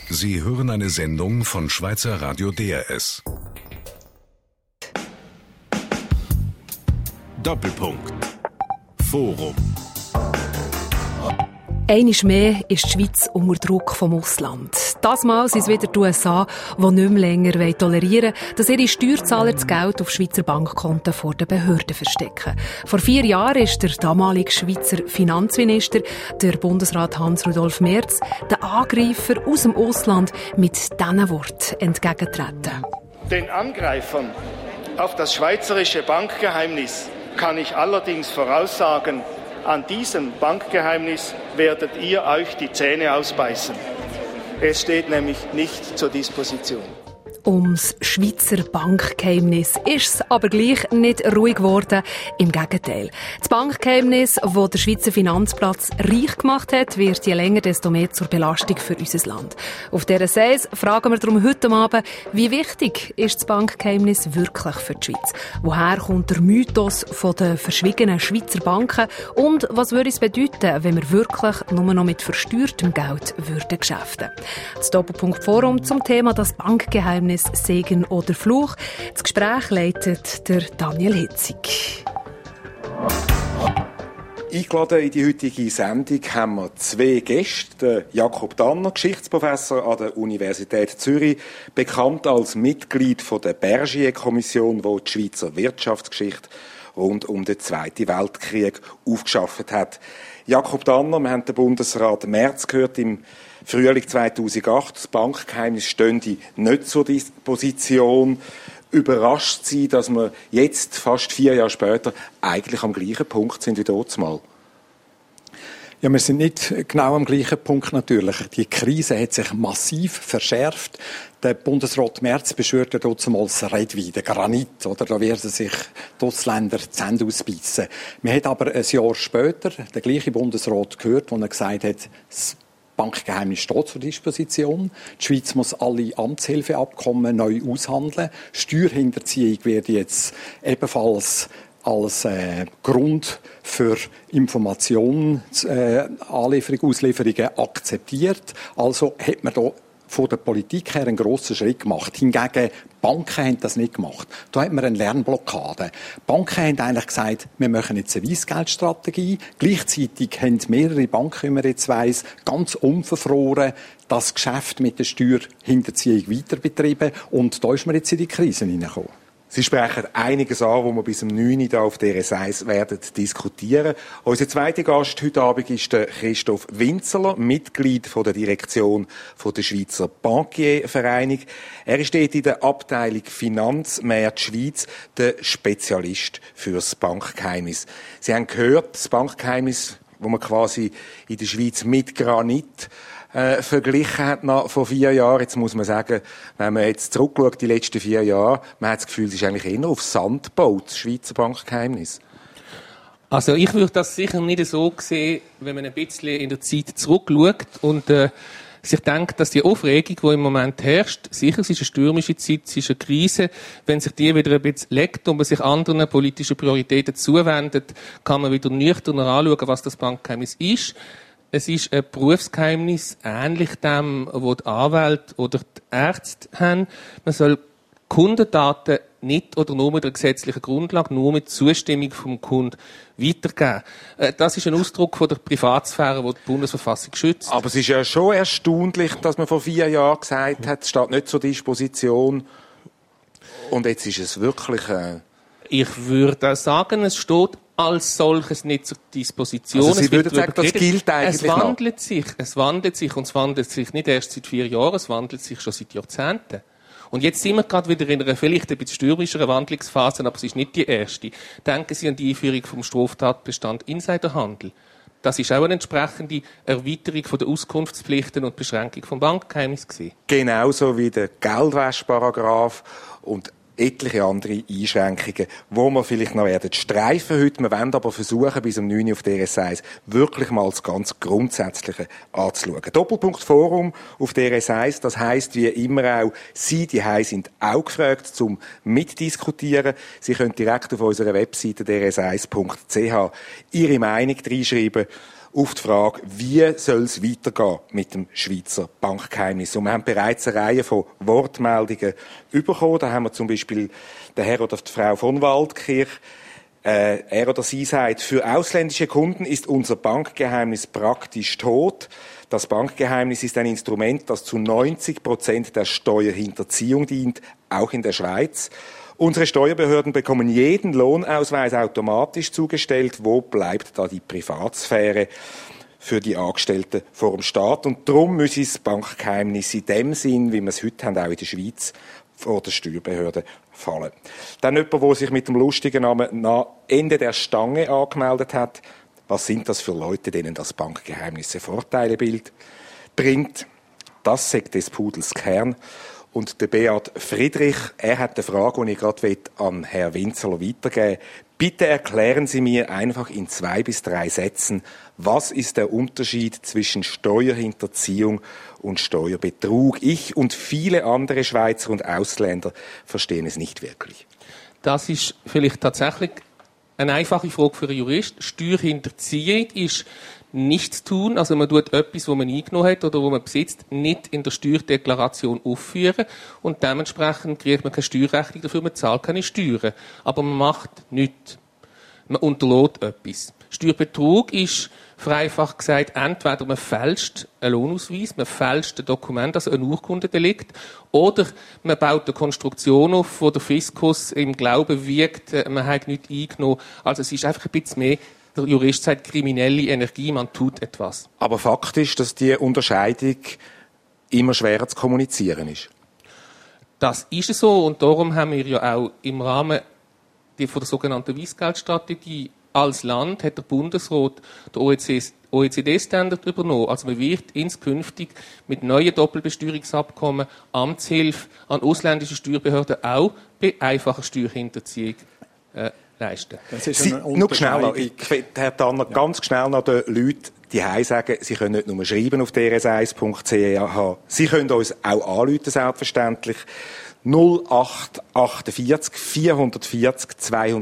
Sie hören eine Sendung von Schweizer Radio DRS. Doppelpunkt. Forum. Einmal mehr ist die Schweiz unter Druck vom Ausland. Das Mal sind es wieder die USA, die nicht mehr länger tolerieren wollen, dass ihre Steuerzahler das Geld auf Schweizer Bankkonten vor den Behörden verstecken. Vor 4 Jahren ist der damalige Schweizer Finanzminister, der Bundesrat Hans-Rudolf Merz, den Angreifer aus dem Ausland mit diesen Worten entgegengetreten. Den Angreifern auf das schweizerische Bankgeheimnis kann ich allerdings voraussagen, an diesem Bankgeheimnis werdet ihr euch die Zähne ausbeißen. Es steht nämlich nicht zur Disposition. Ums Schweizer Bankgeheimnis ist es aber gleich nicht ruhig geworden. Im Gegenteil. Das Bankgeheimnis, das der Schweizer Finanzplatz reich gemacht hat, wird je länger, desto mehr zur Belastung für unser Land. Auf dieser Seite fragen wir darum heute Abend, wie wichtig ist das Bankgeheimnis wirklich für die Schweiz? Woher kommt der Mythos von den verschwiegenen Schweizer Banken? Und was würde es bedeuten, wenn wir wirklich nur noch mit versteuertem Geld würden geschäften? Das Doppelpunkt Forum zum Thema das Bankgeheimnis Segen oder Fluch. Das Gespräch leitet der Daniel Hitzig. Eingeladen in die heutige Sendung haben wir 2 Gäste. Jakob Danner, Geschichtsprofessor an der Universität Zürich, bekannt als Mitglied der Bergier-Kommission, die die Schweizer Wirtschaftsgeschichte rund um den Zweiten Weltkrieg aufgeschafft hat. Jakob Danner, wir haben den Bundesrat Merz gehört im Frühling 2008. Das Bankgeheimnis stünde nicht zur Disposition. Überrascht Sie, dass wir jetzt, fast 4 Jahre später, eigentlich am gleichen Punkt sind wie damals? Ja, wir sind nicht genau am gleichen Punkt natürlich. Die Krise hat sich massiv verschärft. Der Bundesrat Merz beschwörte damals Redwein, den Granit, oder? Da werden sich die Ausländer die Zähne ausbeissen. Wir haben aber ein Jahr später den gleichen Bundesrat gehört, wo er gesagt hat, das Bankgeheimnis steht zur Disposition. Die Schweiz muss alle Amtshilfeabkommen neu aushandeln. Steuerhinterziehung wird jetzt ebenfalls als Grund für Informationen, Auslieferungen akzeptiert. Also hat man da von der Politik her einen grossen Schritt gemacht. Hingegen, Banken haben das nicht gemacht. Da hat man eine Lernblockade. Banken haben eigentlich gesagt, wir machen jetzt eine Weissgeldstrategie. Gleichzeitig haben mehrere Banken, wie man jetzt weiss, ganz unverfroren das Geschäft mit der Steuerhinterziehung weiterbetrieben. Und da ist man jetzt in die Krise hineingekommen. Sie sprechen einiges an, wo wir bis um 9 Uhr auf DRS 1 werden diskutieren. Unser zweiter Gast heute Abend ist der Christoph Winzerler, Mitglied der Direktion der Schweizer Bankiervereinigung. Er ist dort in der Abteilung Finanzmärkte Schweiz der Spezialist fürs Bankgeheimnis. Sie haben gehört, das Bankgeheimnis, wo man quasi in der Schweiz mit Granit verglichen hat noch vor 4 Jahren. Jetzt muss man sagen, wenn man jetzt zurückschaut, die letzten 4 Jahre, man hat das Gefühl, es ist eigentlich eher auf Sand gebaut, das Schweizer Bankgeheimnis. Also ich würde das sicher nicht so sehen, wenn man ein bisschen in der Zeit zurückschaut und sich denkt, dass die Aufregung, die im Moment herrscht, sicher, es ist eine stürmische Zeit, es ist eine Krise, wenn sich die wieder ein bisschen legt und man sich anderen politischen Prioritäten zuwendet, kann man wieder nüchterner anschauen, was das Bankgeheimnis ist. Es ist ein Berufsgeheimnis, ähnlich dem, was die Anwälte oder die Ärzte haben. Man soll Kundendaten nicht oder nur mit der gesetzlichen Grundlage, nur mit Zustimmung vom Kunden weitergeben. Das ist ein Ausdruck von der Privatsphäre, die die Bundesverfassung schützt. Aber es ist ja schon erstaunlich, dass man vor 4 Jahren gesagt hat, es steht nicht zur Disposition. Und jetzt ist es wirklich... Ich würde auch sagen, es steht als solches nicht zur Disposition. Also Sie würden sagen, das gilt eigentlich noch? Es wandelt sich und es wandelt sich nicht erst seit 4 Jahren, es wandelt sich schon seit Jahrzehnten. Und jetzt sind wir gerade wieder in einer vielleicht ein bisschen stürmischeren Wandlungsphase, aber es ist nicht die erste. Denken Sie an die Einführung vom Straftatbestand Insiderhandel. Das ist auch eine entsprechende Erweiterung der Auskunftspflichten und Beschränkung vom Bankgeheimnis gewesen. Genauso wie der Geldwäscheparagraf und etliche andere Einschränkungen, wo wir vielleicht noch werden streifen heute. Wir wollen aber versuchen, bis um 9 Uhr auf DRS 1 wirklich mal das ganz Grundsätzliche anzuschauen. Doppelpunkt Forum auf DRS 1, das heisst wie immer auch, Sie, die sind auch gefragt zum Mitdiskutieren. Sie können direkt auf unserer Webseite drs1.ch Ihre Meinung reinschreiben. auf die Frage, wie soll es weitergehen mit dem Schweizer Bankgeheimnis. Und wir haben bereits eine Reihe von Wortmeldungen bekommen. Da haben wir zum Beispiel den Herr oder die Frau von Waldkirch. Er oder sie sagt, für ausländische Kunden ist unser Bankgeheimnis praktisch tot. Das Bankgeheimnis ist ein Instrument, das zu 90% der Steuerhinterziehung dient, auch in der Schweiz. Unsere Steuerbehörden bekommen jeden Lohnausweis automatisch zugestellt. Wo bleibt da die Privatsphäre für die Angestellten vor dem Staat? Und darum muss das Bankgeheimnis in dem Sinn, wie wir es heute haben, auch in der Schweiz, vor der Steuerbehörde fallen. Dann jemand, der sich mit dem lustigen Namen Ende der Stange angemeldet hat. Was sind das für Leute, denen das Bankgeheimnis Vorteile bringt? Das sagt des Pudels Kern. Und der Beat Friedrich, er hat eine Frage, die ich gerade an Herrn Winzler weitergeben will. Bitte erklären Sie mir einfach in 2 bis 3 Sätzen, was ist der Unterschied zwischen Steuerhinterziehung und Steuerbetrug? Ich und viele andere Schweizer und Ausländer verstehen es nicht wirklich. Das ist vielleicht tatsächlich eine einfache Frage für einen Jurist. Steuerhinterziehung ist nichts tun, also man tut etwas, was man eingenommen hat oder was man besitzt, nicht in der Steuerdeklaration aufführen und dementsprechend kriegt man keine Steuerrechnung dafür, man zahlt keine Steuern. Aber man macht nichts. Man unterlässt etwas. Steuerbetrug ist, vereinfacht gesagt, entweder man fälscht einen Lohnausweis, man fälscht ein Dokument, also ein Urkundendelikt, oder man baut eine Konstruktion auf, wo der Fiskus im Glauben wiegt, man hat nichts eingenommen. Also es ist einfach ein bisschen mehr, der Jurist sagt, kriminelle Energie, man tut etwas. Aber Fakt ist, dass die Unterscheidung immer schwerer zu kommunizieren ist. Das ist so und darum haben wir ja auch im Rahmen von der sogenannten Weissgeldstrategie als Land hat der Bundesrat den OECD-Standard übernommen. Also man wird inskünftig mit neuen Doppelbesteuerungsabkommen Amtshilfe an ausländische Steuerbehörden auch bei einfacher Steuerhinterziehung leisten. Das ist noch schnell, Herr Tanner, ganz schnell noch den Leuten die sagen, sie können nicht nur schreiben auf drs1.ch. Sie können uns auch anrufen, selbstverständlich. 0848 440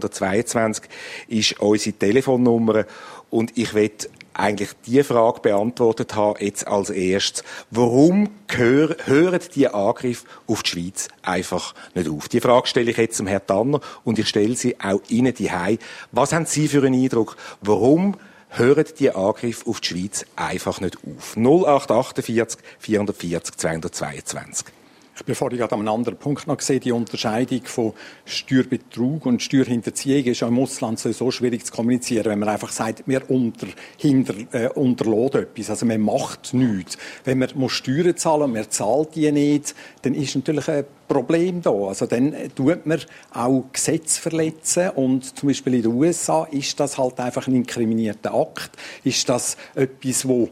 222 ist unsere Telefonnummer. Und ich will eigentlich die Frage beantwortet haben, jetzt als erstes. Warum hören die Angriffe auf die Schweiz einfach nicht auf? Die Frage stelle ich jetzt dem Herrn Tanner und ich stelle sie auch Ihnen hierheim. Was haben Sie für einen Eindruck? Warum hören die Angriffe auf die Schweiz einfach nicht auf? 0848 440 222. Ich bin vorhin gerade an einem anderen Punkt noch gesehen, die Unterscheidung von Steuerbetrug und Steuerhinterziehung ist ja im Ausland so schwierig zu kommunizieren, wenn man einfach sagt, wir unterlässt etwas, also man macht nichts. Wenn man Steuern zahlen und man zahlt die nicht, dann ist natürlich ein Problem da. Also dann tut man auch Gesetze verletzen und zum Beispiel in den USA ist das halt einfach ein inkriminierter Akt, ist das etwas, wo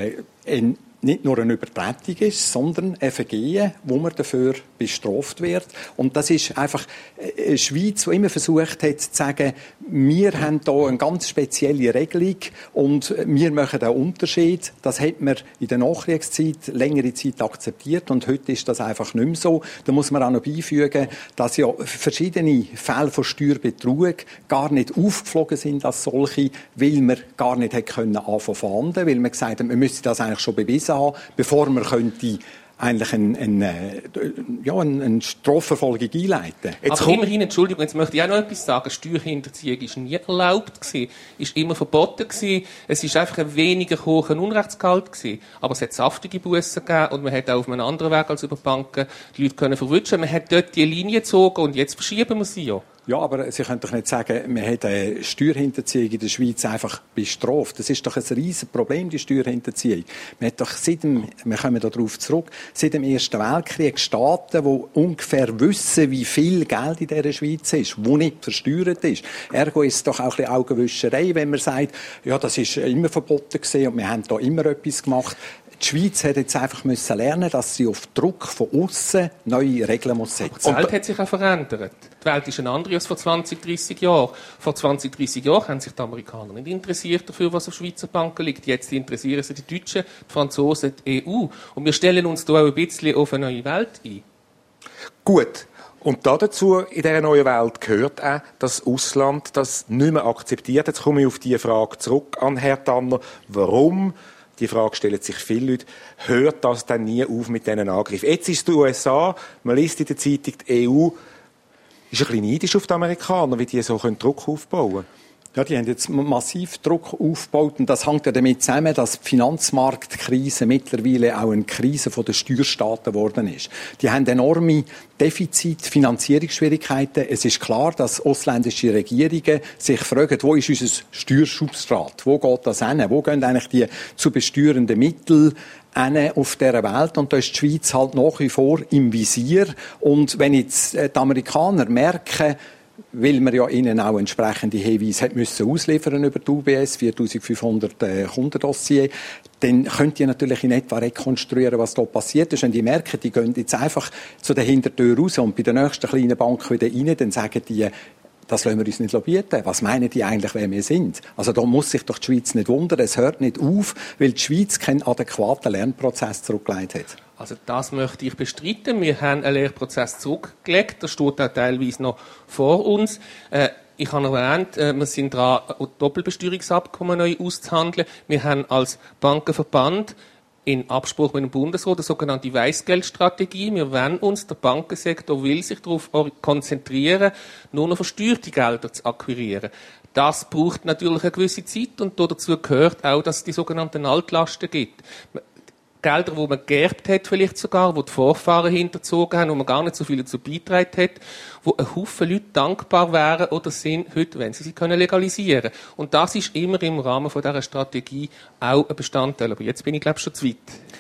nicht nur eine Übertretung ist, sondern ein Vergehen, wo man dafür bestraft wird. Und das ist einfach eine Schweiz, die immer versucht hat zu sagen, wir haben hier eine ganz spezielle Regelung und wir machen einen Unterschied. Das hat man in der Nachkriegszeit längere Zeit akzeptiert und heute ist das einfach nicht mehr so. Da muss man auch noch beifügen, dass ja verschiedene Fälle von Steuerbetrug gar nicht aufgeflogen sind als solche, weil man gar nicht anfangen konnte, weil man gesagt hat, man müsste das eigentlich schon bewiesen haben, bevor man könnte eigentlich eine Strafverfolgung einleiten. Aber immerhin, Entschuldigung, jetzt möchte ich auch noch etwas sagen. Steuerhinterziehung ist nie erlaubt gewesen, ist immer verboten gewesen. Es ist einfach ein weniger hoher Unrechtsgehalt gewesen. Aber es hat saftige Bussen gegeben und man hat auch auf einem anderen Weg als über Banken die Leute können verwutschen. Man hat dort die Linie gezogen und jetzt verschieben wir sie ja. Ja, aber Sie können doch nicht sagen, man hat eine Steuerhinterziehung in der Schweiz einfach bestraft. Das ist doch ein riesen Problem, die Steuerhinterziehung. Man hat doch wir kommen darauf zurück, seit dem Ersten Weltkrieg Staaten, die ungefähr wissen, wie viel Geld in dieser Schweiz ist, wo nicht versteuert ist. Ergo ist es doch auch ein bisschen Augenwischerei, wenn man sagt, ja, das ist immer verboten gewesen und wir haben da immer etwas gemacht. Die Schweiz hat jetzt einfach müssen lernen, dass sie auf Druck von außen neue Regeln muss setzen. Die Welt hat sich auch verändert. Die Welt ist eine andere als vor 20, 30 Jahren. Vor 20, 30 Jahren haben sich die Amerikaner nicht interessiert dafür, was auf Schweizer Banken liegt. Jetzt interessieren sich die Deutschen, die Franzosen, die EU. Und wir stellen uns da auch ein bisschen auf eine neue Welt ein. Gut. Und dazu in dieser neuen Welt gehört auch, dass das Ausland das nicht mehr akzeptiert. Jetzt komme ich auf die Frage zurück an Herrn Tanner. Warum? Die Frage stellen sich viele Leute. Hört das dann nie auf mit diesen Angriffen? Jetzt ist es die USA, man liest in der Zeitung, die EU ist ein bisschen neidisch auf die Amerikaner, wie die so Druck aufbauen können. Ja, die haben jetzt massiv Druck aufgebaut und das hängt ja damit zusammen, dass die Finanzmarktkrise mittlerweile auch eine Krise der Steuerstaaten geworden ist. Die haben enorme Defizite, Finanzierungsschwierigkeiten. Es ist klar, dass ausländische Regierungen sich fragen, wo ist unser Steuersubstrat? Wo geht das hin? Wo gehen eigentlich die zu besteuernden Mittel auf dieser Welt? Und da ist die Schweiz halt nach wie vor im Visier. Und wenn jetzt die Amerikaner merken, weil man ja ihnen auch entsprechende Hinweise hat müssen ausliefern über die UBS, 4500 Kundendossier, dann könnt ihr natürlich in etwa rekonstruieren, was da passiert ist. Wenn die merken, die gehen jetzt einfach zu der Hintertür raus und bei der nächsten kleinen Bank wieder rein, dann sagen die, das lassen wir uns nicht bieten. Was meinen die eigentlich, wer wir sind? Also da muss sich doch die Schweiz nicht wundern. Es hört nicht auf, weil die Schweiz keinen adäquaten Lernprozess zurückgelegt hat. Also das möchte ich bestreiten. Wir haben einen Lehrprozess zurückgelegt. Das steht auch teilweise noch vor uns. Ich habe erwähnt, wir sind dran, Doppelbesteuerungsabkommen neu auszuhandeln. Wir haben als Bankenverband in Abspruch mit dem Bundesrat eine sogenannte Weissgeldstrategie. Wir wollen uns, der Bankensektor will sich darauf konzentrieren, nur noch versteuerte Gelder zu akquirieren. Das braucht natürlich eine gewisse Zeit und dazu gehört auch, dass es die sogenannten Altlasten gibt. Gelder, die man geerbt hat, vielleicht sogar, wo die Vorfahren hinterzogen haben, wo man gar nicht so viel dazu beigetragen hat, wo ein Haufen Leute dankbar wären oder sind heute, wenn sie legalisieren können. Und das ist immer im Rahmen von dieser Strategie auch ein Bestandteil. Aber jetzt bin ich, glaube ich, schon zu weit.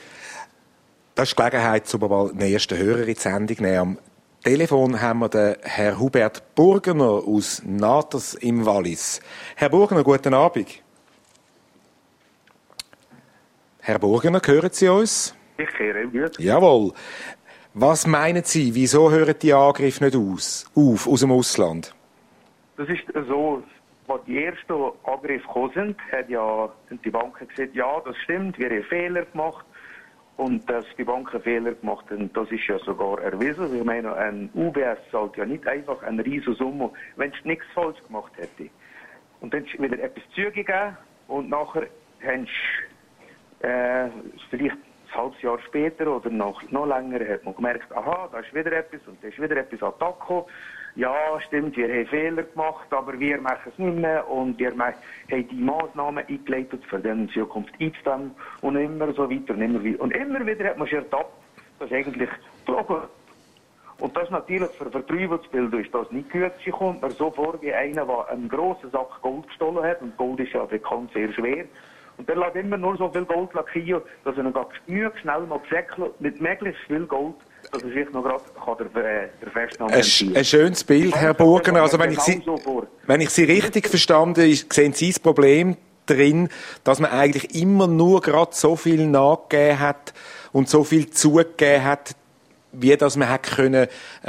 Das ist die Gelegenheit, um mal den ersten Hörer in die Sendung zu nehmen. Am Telefon haben wir den Herrn Hubert Burgener aus Natas im Wallis. Herr Burgener, guten Abend. Herr Burgener, hören Sie uns? Ich höre gut. Jawohl. Was meinen Sie, wieso hören die Angriffe nicht auf aus dem Ausland? Das ist so, als die ersten Angriffe gekommen sind, haben die Banken gesagt, ja, das stimmt, wir haben Fehler gemacht. Und dass die Banken Fehler gemacht haben, das ist ja sogar erwiesen. Ich meine, ein UBS zahlt ja nicht einfach eine riesige Summe, wenn es nichts falsch gemacht hätte. Und dann ist wieder etwas zugegeben und nachher haben vielleicht ein halbes Jahr später oder noch länger hat man gemerkt, aha, da ist wieder etwas und da ist wieder etwas an den Tag gekommen. Ja, stimmt, wir haben Fehler gemacht, aber wir machen es nicht mehr und wir haben die Maßnahmen eingeleitet, für den in Zukunft einzudämmen und immer so weiter und immer wieder. Und immer wieder hat man sich ertappt, dass eigentlich Drogen. Und das natürlich für Vertreibungsbilder ist das nicht gut. Sie kommt mir so vor wie einer, der einen grossen Sack Gold gestohlen hat und Gold ist ja bekannt sehr schwer. Und der lässt immer nur so viel Gold lackieren, dass er noch genügend schnell noch säckelt mit möglichst viel Gold, dass er sich noch gerade der Festnahme entziehen. Ein schönes Bild, Herr Burgener. Also wenn ich Sie richtig verstanden habe, sehen Sie das Problem drin, dass man eigentlich immer nur gerade so viel nachgegeben hat und so viel zugegeben hat, wie dass man hätte können,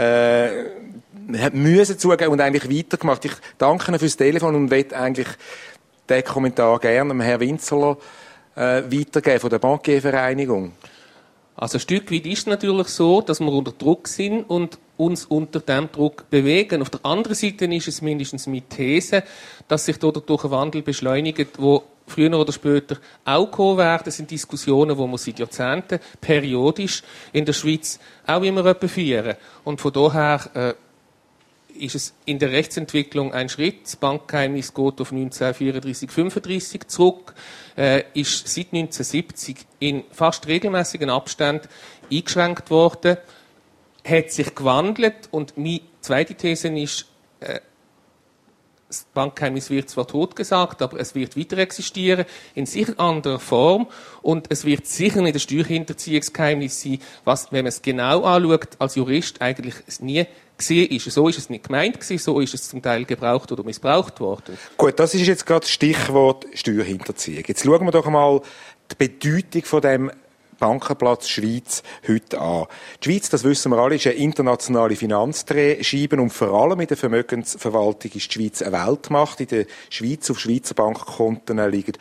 müssen zugeben und eigentlich weitergemacht. Ich danke Ihnen fürs Telefon und möchte eigentlich den Kommentar gerne dem Herrn Winzerler weitergeben von der Bankiervereinigung. Also ein Stück weit ist es natürlich so, dass wir unter Druck sind und uns unter dem Druck bewegen. Auf der anderen Seite ist es mindestens meine These, dass sich dort durch einen Wandel beschleunigt, wo früher oder später auch kommen werden. Das sind Diskussionen, die wir seit Jahrzehnten periodisch in der Schweiz auch immer führen. Und von daher ist es in der Rechtsentwicklung ein Schritt. Das Bankgeheimnis geht auf 1934, 35 zurück, ist seit 1970 in fast regelmäßigen Abständen eingeschränkt worden, hat sich gewandelt und meine zweite These ist, das Bankgeheimnis wird zwar tot gesagt, aber es wird weiter existieren, in sicher anderer Form und es wird sicher nicht ein Steuerhinterziehungsgeheimnis sein, was, wenn man es genau anschaut, als Jurist eigentlich nie gesehen ist. So ist es nicht gemeint gewesen, so ist es zum Teil gebraucht oder missbraucht worden. Gut, das ist jetzt gerade das Stichwort Steuerhinterziehung. Jetzt schauen wir doch mal die Bedeutung von dem Bankenplatz Schweiz heute an? Die Schweiz, das wissen wir alle, ist eine internationale Finanzdrehscheibe und vor allem in der Vermögensverwaltung ist die Schweiz eine Weltmacht. In der Schweiz auf Schweizer Bankkonten liegen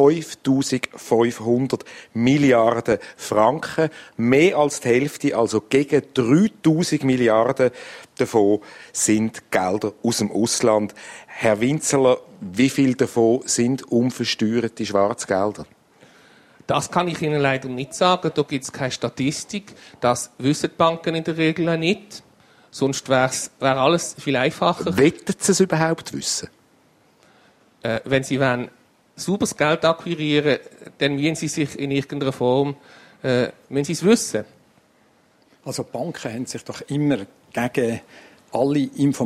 5'500 Milliarden Franken. Mehr als die Hälfte, also gegen 3'000 Milliarden davon sind Gelder aus dem Ausland. Herr Winzeler, wie viel davon sind unversteuerte Schwarzgelder? Das kann ich Ihnen leider nicht sagen. Da gibt es keine Statistik. Das wissen die Banken in der Regel auch nicht. Sonst wäre alles viel einfacher. Wettet Sie es überhaupt wissen? Wenn Sie sauberes Geld akquirieren, dann müssen Sie sich in irgendeiner Form müssen Sie es wissen. Also Banken haben sich doch immer gegen alle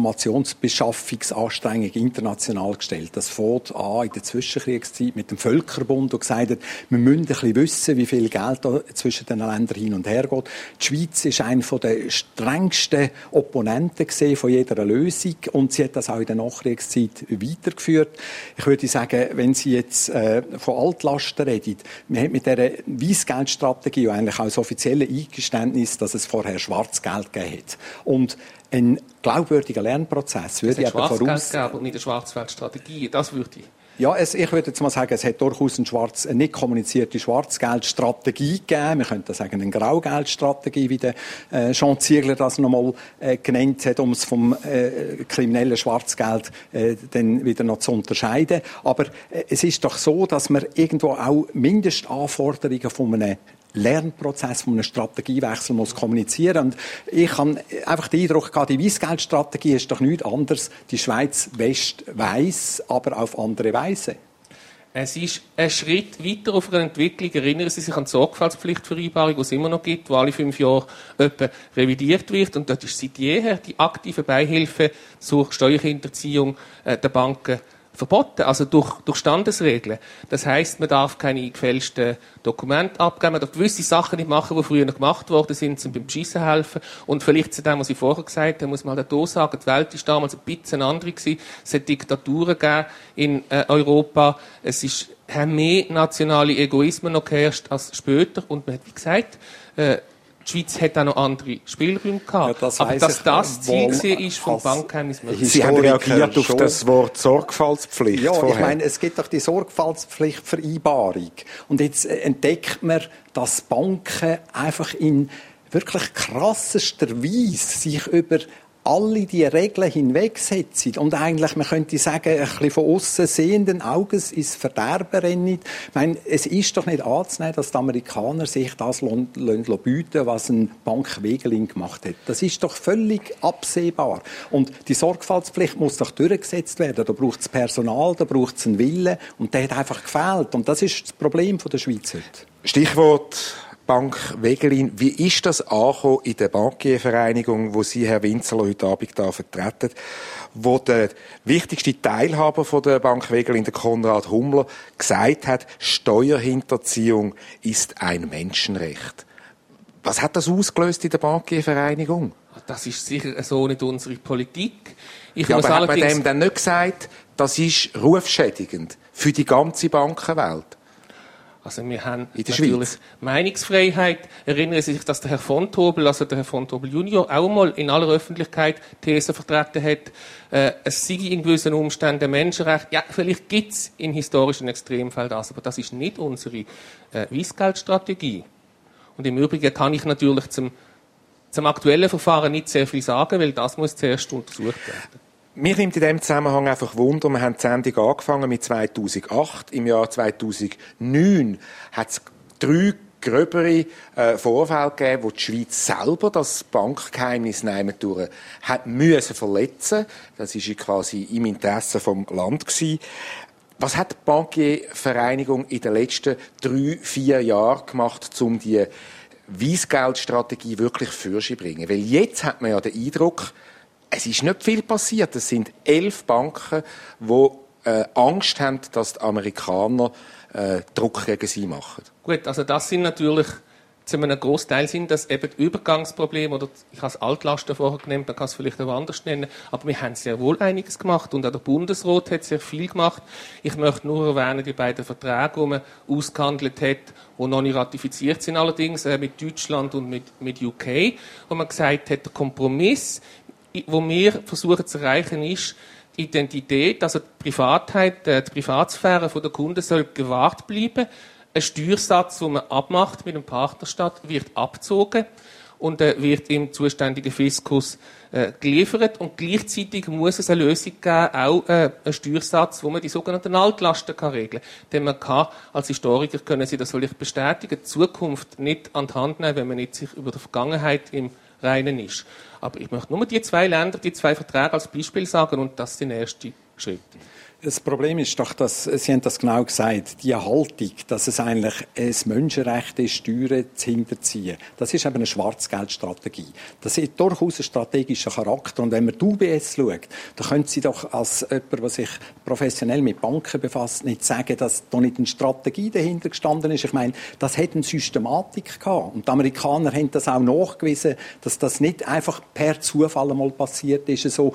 Informationsbeschaffungsanstrengungen international gestellt. Das fängt an in der Zwischenkriegszeit mit dem Völkerbund, der gesagt hat, wir müssen ein bisschen wissen, wie viel Geld da zwischen den Ländern hin und her geht. Die Schweiz ist einer der strengsten Opponenten von jeder Lösung und sie hat das auch in der Nachkriegszeit weitergeführt. Ich würde sagen, wenn Sie jetzt von Altlasten reden, wir haben mit dieser Weissgeldstrategie eigentlich auch das offizielle Eingeständnis, dass es vorher Schwarzgeld gegeben hat. Und ein glaubwürdiger Lernprozess würde aber voraus... und nicht eine Schwarzgeldstrategie, das würde ich... Ja, ich würde jetzt mal sagen, es hat durchaus eine nicht kommunizierte Schwarzgeldstrategie gegeben. Wir könnten sagen, eine Graugeldstrategie, wie der Jean Ziegler das nochmal genannt hat, um es vom kriminellen Schwarzgeld dann wieder noch zu unterscheiden. Aber es ist doch so, dass man irgendwo auch Mindestanforderungen von einem Lernprozess, von einem Strategiewechsel muss kommunizieren. Und ich habe einfach den Eindruck gehabt, die Weissgeldstrategie ist doch nichts anderes. Die Schweiz wäscht weiss, aber auf andere Weise. Es ist ein Schritt weiter auf eine Entwicklung. Erinnern Sie sich an die Sorgfaltspflichtvereinbarung, die es immer noch gibt, die alle 5 Jahre etwa revidiert wird. Und dort ist seit jeher die aktive Beihilfe zur Steuerhinterziehung der Banken verboten, also durch Standesregeln. Das heisst, man darf keine gefälschten Dokumente abgeben, man darf gewisse Sachen nicht machen, die früher noch gemacht worden sind, zum beim Beschissen helfen. Und vielleicht zu dem, was ich vorher gesagt habe, muss man halt auch sagen, die Welt war damals ein bisschen andere gewesen. Es hat Diktaturen gegeben in Europa. Es haben mehr nationale Egoismen noch geherrscht als später. Und man hat, wie gesagt, die Schweiz hat auch noch andere Spielräume gehabt. Ja, aber dass das Ziel war vom Bankgeheimnis. Sie haben reagiert auf das Wort Sorgfaltspflicht. Ja, vorher. Ich meine, es gibt doch die Sorgfaltspflichtvereinbarung. Und jetzt entdeckt man, dass Banken einfach in wirklich krassester Weise sich über alle die Regeln hinwegsetzen und eigentlich, man könnte sagen, ein bisschen von aussen sehenden Auges ins Verderben rennen. Ich meine, es ist doch nicht anzunehmen, dass die Amerikaner sich das bieten, was ein Bank Wegelin gemacht hat. Das ist doch völlig absehbar. Und die Sorgfaltspflicht muss doch durchgesetzt werden. Da braucht es Personal, da braucht es einen Willen und der hat einfach gefehlt. Und das ist das Problem der Schweiz heute. Stichwort Bank Wegelin. Wie ist das angekommen in der Bankiervereinigung, wo Sie, Herr Winzeler, heute Abend da vertreten, wo der wichtigste Teilhaber von der Bank Wegelin, der Konrad Hummler, gesagt hat, Steuerhinterziehung ist ein Menschenrecht. Was hat das ausgelöst in der Bankiervereinigung? Das ist sicher so nicht unsere Politik. Aber hat man dem dann nicht gesagt, das ist rufschädigend für die ganze Bankenwelt? Also wir haben natürlich Meinungsfreiheit. Erinnern Sie sich, dass der Herr von Tobel, also der Herr von Tobel Junior, auch mal in aller Öffentlichkeit Thesen vertreten hat, es sei in gewissen Umständen ein Menschenrecht. Ja, vielleicht gibt es in historischen Extremfällen das, aber das ist nicht unsere Weissgeldstrategie. Und im Übrigen kann ich natürlich zum aktuellen Verfahren nicht sehr viel sagen, weil das muss zuerst untersucht werden. Mir nimmt in diesem Zusammenhang einfach Wunder, wir haben die Sendung angefangen mit 2008. Im Jahr 2009 hat es 3 gröbere Vorfälle gegeben, wo die Schweiz selber das Bankgeheimnis durch hat müssen verletzen. Das war quasi im Interesse vom Land gewesen. Was hat die Bankiervereinigung in den letzten 3-4 Jahren gemacht, um die Weissgeldstrategie wirklich für sich zu bringen? Weil jetzt hat man ja den Eindruck, es ist nicht viel passiert. Es sind 11 Banken, die Angst haben, dass die Amerikaner Druck gegen sie machen. Gut, also das sind natürlich zu einem Großteil sind das eben Übergangsprobleme, oder ich habe es Altlasten vorher genannt, man kann es vielleicht auch anders nennen, aber wir haben sehr wohl einiges gemacht und auch der Bundesrat hat sehr viel gemacht. Ich möchte nur erwähnen, die beiden Verträge, die man ausgehandelt hat, die noch nicht ratifiziert sind allerdings, mit Deutschland und mit UK, wo man gesagt hat, der Kompromiss, den wir versuchen zu erreichen, ist, die Identität, also die Privatheit, die Privatsphäre der Kunden soll gewahrt bleiben. Ein Steuersatz, den man abmacht mit dem Partnerstaat, wird abgezogen und wird im zuständigen Fiskus geliefert. Und gleichzeitig muss es eine Lösung geben, auch einen Steuersatz, wo man die sogenannten Altlasten regeln kann. Denn man kann, als Historiker können Sie das vielleicht bestätigen, die Zukunft nicht an die Hand nehmen, wenn man nicht sich über die Vergangenheit im Reinen ist. Aber ich möchte nur die zwei Länder, die zwei Verträge als Beispiel sagen und das sind der erste Schritt. Das Problem ist doch, dass, Sie haben das genau gesagt, die Haltung, dass es eigentlich ein Menschenrecht ist, Steuern zu hinterziehen. Das ist eben eine Schwarzgeldstrategie. Das hat durchaus einen strategischen Charakter. Und wenn man die UBS schaut, dann können Sie doch als jemand, der sich professionell mit Banken befasst, nicht sagen, dass da nicht eine Strategie dahinter gestanden ist. Ich meine, das hat eine Systematik gehabt. Und die Amerikaner haben das auch nachgewiesen, dass das nicht einfach per Zufall mal passiert ist, so,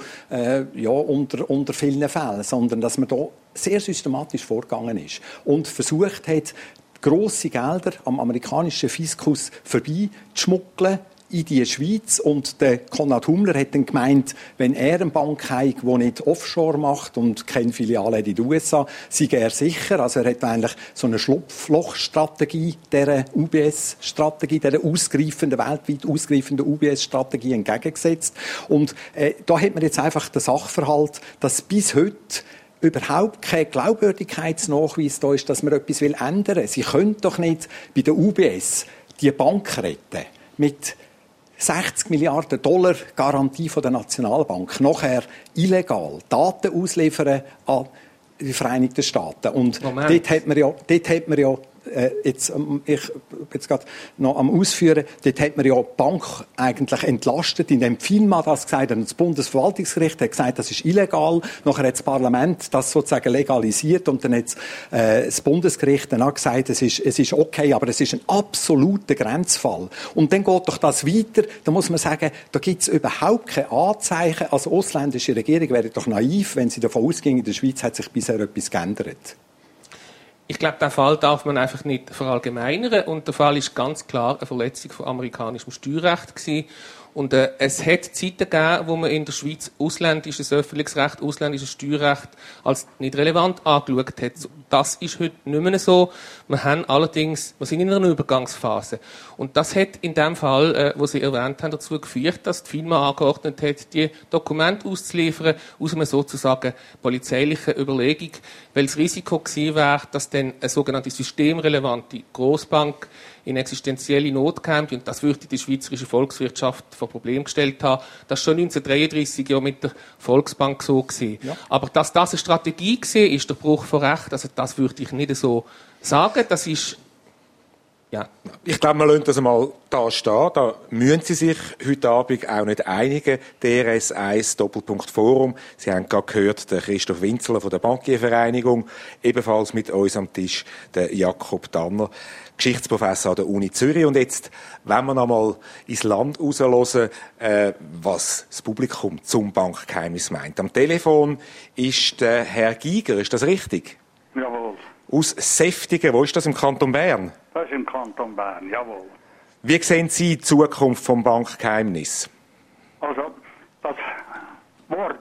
unter vielen Fällen, sondern dass man da sehr systematisch vorgegangen ist und versucht hat, grosse Gelder am amerikanischen Fiskus vorbeizuschmuggeln in die Schweiz. Und der Konrad Hummler hat dann gemeint, wenn er eine Bank hat, die nicht Offshore macht und keine Filiale in den USA, sei er sicher. Also er hat eigentlich so eine Schlupflochstrategie, dieser UBS-Strategie, dieser weltweit ausgreifenden UBS-Strategie entgegengesetzt. Und da hat man jetzt einfach den Sachverhalt, dass bis heute überhaupt kein Glaubwürdigkeitsnachweis da ist, dass man etwas ändern will. Sie können doch nicht bei der UBS die Bank retten mit 60 Milliarden $, Garantie von der Nationalbank, nachher illegal Daten ausliefern an die Vereinigten Staaten. Und dort hat man ja jetzt gerade noch am Ausführen, dort hat man ja die Bank eigentlich entlastet, indem die FINMA das gesagt hat. Und das Bundesverwaltungsgericht hat gesagt, das ist illegal. Nachher hat das Parlament das sozusagen legalisiert und dann hat das Bundesgericht dann auch gesagt, es ist okay, aber es ist ein absoluter Grenzfall. Und dann geht doch das weiter. Da muss man sagen, da gibt es überhaupt keine Anzeichen. Als ausländische Regierung wäre doch naiv, wenn sie davon ausging, in der Schweiz hat sich bisher etwas geändert. Ich glaube, den Fall darf man einfach nicht verallgemeinern. Und der Fall ist ganz klar eine Verletzung von amerikanischem Steuerrecht gewesen. Und es hat Zeiten gegeben, wo man in der Schweiz ausländisches öffentliches Recht, ausländisches Steuerrecht als nicht relevant angeschaut hat. Das ist heute nicht mehr so. Wir sind in einer Übergangsphase. Und das hat in dem Fall, wo Sie erwähnt haben, dazu geführt, dass die FINMA angeordnet hat, die Dokumente auszuliefern, aus einer sozusagen polizeilichen Überlegung, weil das Risiko gewesen wäre, dass dann eine sogenannte systemrelevante Grossbank in existenzielle Not käme, und das würde die schweizerische Volkswirtschaft vor Problem gestellt haben. Das war schon 1933 ja mit der Volksbank so gewesen. Ja. Aber dass das eine Strategie war, ist der Bruch von Recht. Also das würde ich nicht so sagen. Das ist ja. Ich glaube, wir lassen das einmal da stehen. Da müssen Sie sich heute Abend auch nicht einigen. DRS 1 Doppelpunkt Forum. Sie haben gerade gehört, der Christoph Winzler von der Bankiervereinigung. Ebenfalls mit uns am Tisch der Jakob Danner, Geschichtsprofessor an der Uni Zürich. Und jetzt, wenn wir noch mal ins Land raushören, was das Publikum zum Bankgeheimnis meint. Am Telefon ist der Herr Giger. Ist das richtig? Jawohl. Aus Seftigen. Wo ist das im Kanton Bern? Das ist im Kanton Bern, jawohl. Wie sehen Sie die Zukunft vom Bankgeheimnis? Also, das Wort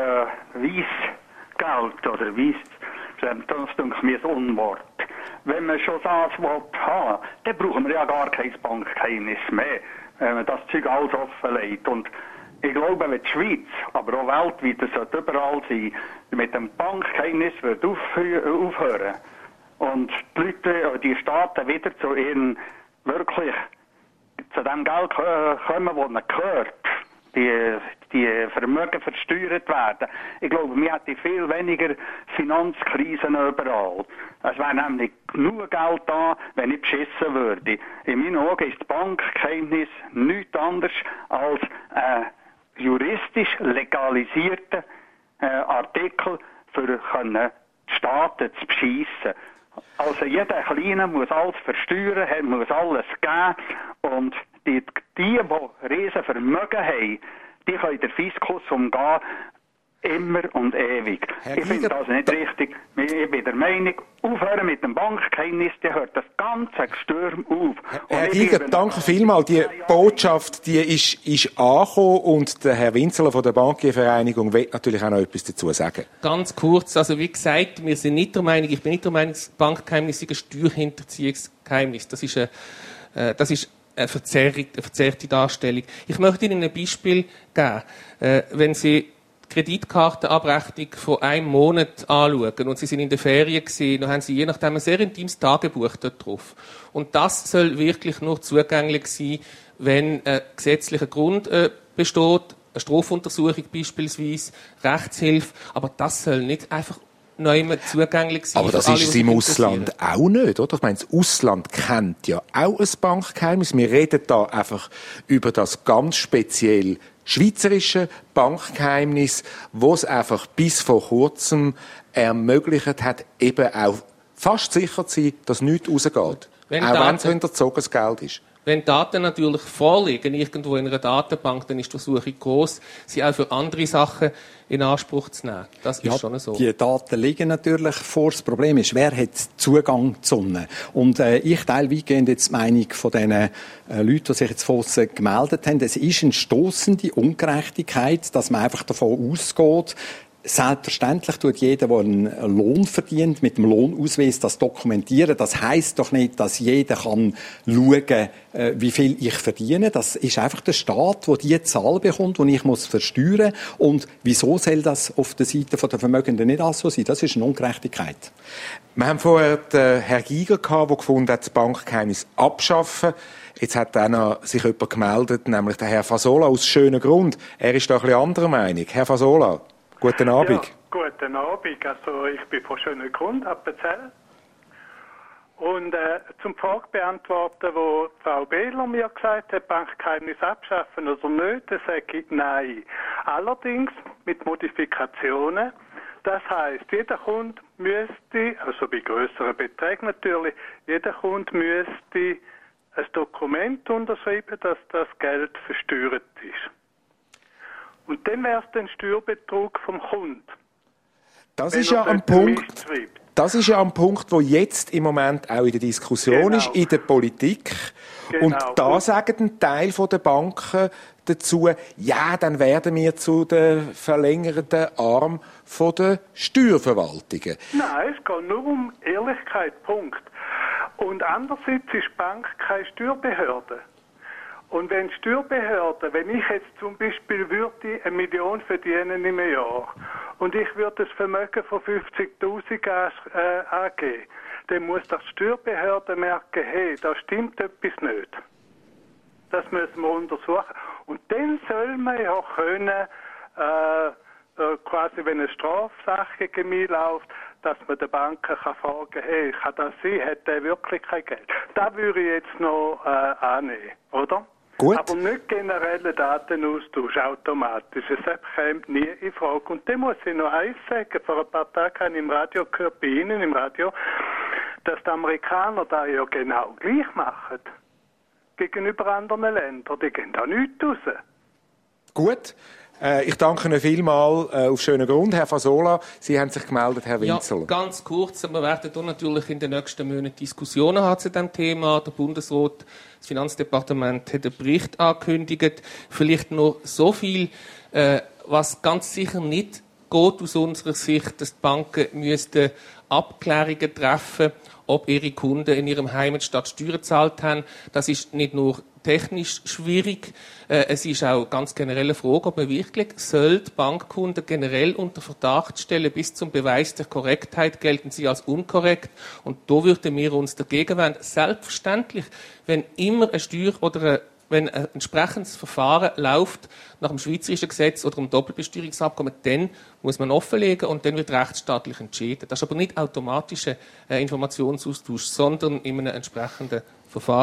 Weissgeld oder Weiss, das denke mir ein Unwort. Wenn man schon das Wort haben, dann brauchen wir ja gar kein Bankgeheimnis mehr, wenn man das Zeug alles offenlegt. Und ich glaube, wenn die Schweiz, aber auch weltweit, das sollte überall sein, mit dem Bankgeheimnis wird aufhören. Und die Leute, die Staaten wieder zu ihren, wirklich, zu dem Geld kommen, das ihnen gehört. Die Vermögen versteuert werden. Ich glaube, wir hätten viel weniger Finanzkrisen überall. Es wäre nämlich genug Geld da, wenn nicht beschissen würde. In meinen Augen ist das Bankgeheimnis nichts anderes als juristisch legalisierter Artikel für die Staaten zu beschissen. Also jeder Kleine muss alles versteuern, muss alles geben. Und die riesen Vermögen haben, die können den Fiskus umgehen, immer und ewig. Ich finde das nicht richtig. Ich bin der Meinung, aufhören mit dem Bankgeheimnis, dann hört das ganze Gestürm auf. Herr Giger, danke vielmals. Die Botschaft, die ist angekommen und der Herr Winzler von der Bankiervereinigung will natürlich auch noch etwas dazu sagen. Ganz kurz, also wie gesagt, ich bin nicht der Meinung, das Bankgeheimnis sei ein Steuerhinterziehungsgeheimnis. Das ist eine verzerrte Darstellung. Ich möchte Ihnen ein Beispiel geben. Wenn Sie Kreditkartenabrechnung von einem Monat anschauen und Sie sind in der Ferien gewesen, dann haben Sie je nachdem ein sehr intimes Tagebuch dort drauf. Und das soll wirklich nur zugänglich sein, wenn ein gesetzlicher Grund besteht, eine Strafuntersuchung beispielsweise, Rechtshilfe, aber das soll nicht einfach neu zugänglich sein. Aber das ist es im Ausland auch nicht, oder? Ich meine, das Ausland kennt ja auch ein Bankgeheimnis. Wir reden da einfach über das ganz speziell schweizerische Bankgeheimnis, wo es einfach bis vor kurzem ermöglicht hat, eben auch fast sicher zu sein, dass nichts rausgeht. Auch wenn es hinterzogenes Geld ist. Wenn Daten natürlich vorliegen, irgendwo in einer Datenbank, dann ist die Versuchung gross, sie auch für andere Sachen in Anspruch zu nehmen. Das ist schon so. Die Daten liegen natürlich vor. Das Problem ist, wer hat Zugang zu ihnen? Und ich teile weitgehend jetzt die Meinung von den Leuten, die sich jetzt von aussen gemeldet haben. Es ist eine stossende Ungerechtigkeit, dass man einfach davon ausgeht, selbstverständlich tut jeder, der einen Lohn verdient, mit dem Lohnausweis das dokumentieren. Das heisst doch nicht, dass jeder kann schauen, wie viel ich verdiene. Das ist einfach der Staat, der die Zahl bekommt, die ich muss versteuern. Und wieso soll das auf der Seite der Vermögenden nicht auch so sein? Das ist eine Ungerechtigkeit. Wir haben vorher den Herrn Giger gehabt, der gefunden hat, das Bankgeheimnis abschaffen. Jetzt hat dann noch sich jemand gemeldet, nämlich der Herr Fasola aus schönem Grund. Er ist da ein bisschen anderer Meinung. Herr Fasola. Guten Abend. Ja, guten Abend. Also ich bin von schönem Grund, Appenzell. Und zum Frage beantworten, wo Frau Behler mir gesagt hat, Bankgeheimnis abschaffen oder nicht, dann sage ich nein. Allerdings mit Modifikationen. Das heisst, jeder Kunde müsste, also bei grösseren Beträgen natürlich, jeder Kunde müsste ein Dokument unterschreiben, dass das Geld versteuert ist. Und dann wäre es ein Steuerbetrug vom Kunden. Das ist ja ein Punkt, der jetzt im Moment auch in der Diskussion ist, in der Politik. Genau. Und da sagen ein Teil der Banken dazu, ja, dann werden wir zu den verlängerten Arm der Steuerverwaltungen. Nein, es geht nur um Ehrlichkeit, Punkt. Und andererseits ist die Bank keine Steuerbehörde. Und wenn die Steuerbehörde, wenn ich jetzt zum Beispiel würde 1 Million verdienen im Jahr und ich würde das Vermögen von 50'000 angeben, dann muss doch die Steuerbehörde merken, hey, da stimmt etwas nicht. Das müssen wir untersuchen. Und dann soll man ja können, quasi wenn eine Strafsache gegen mich läuft, dass man den Banken kann fragen, hey, kann das sein, hat der wirklich kein Geld? Das würde ich jetzt noch annehmen, oder? Gut. Aber nicht generelle Datenaustausch automatisch. Es kommt nie in Frage. Und dann muss ich noch eins sagen. Vor ein paar Tagen habe ich im Radio gehört, bei Ihnen im Radio, dass die Amerikaner da ja genau gleich machen. Gegenüber anderen Ländern. Die gehen da nichts raus. Gut. Ich danke Ihnen vielmals auf schönen Grund. Herr Fasola, Sie haben sich gemeldet, Herr Winzler. Ja, ganz kurz. Wir werden hier natürlich in den nächsten Monaten Diskussionen haben zu diesem Thema. Der Bundesrat, das Finanzdepartement hat einen Bericht angekündigt. Vielleicht noch so viel, was ganz sicher nicht geht aus unserer Sicht, dass die Banken müssten Abklärungen treffen, ob ihre Kunden in ihrem Heimatstaat Steuern gezahlt haben. Das ist nicht nur technisch schwierig, es ist auch ganz generell eine Frage, ob man wirklich die Bankkunden generell unter Verdacht stellen, bis zum Beweis der Korrektheit gelten sie als unkorrekt. Und da würden wir uns dagegen wenden. Selbstverständlich, wenn immer eine Steuer oder wenn ein entsprechendes Verfahren läuft nach dem schweizerischen Gesetz oder dem Doppelbesteuerungsabkommen, dann muss man offenlegen und dann wird rechtsstaatlich entschieden. Das ist aber nicht automatischer Informationsaustausch, sondern in einem entsprechenden Verfahren.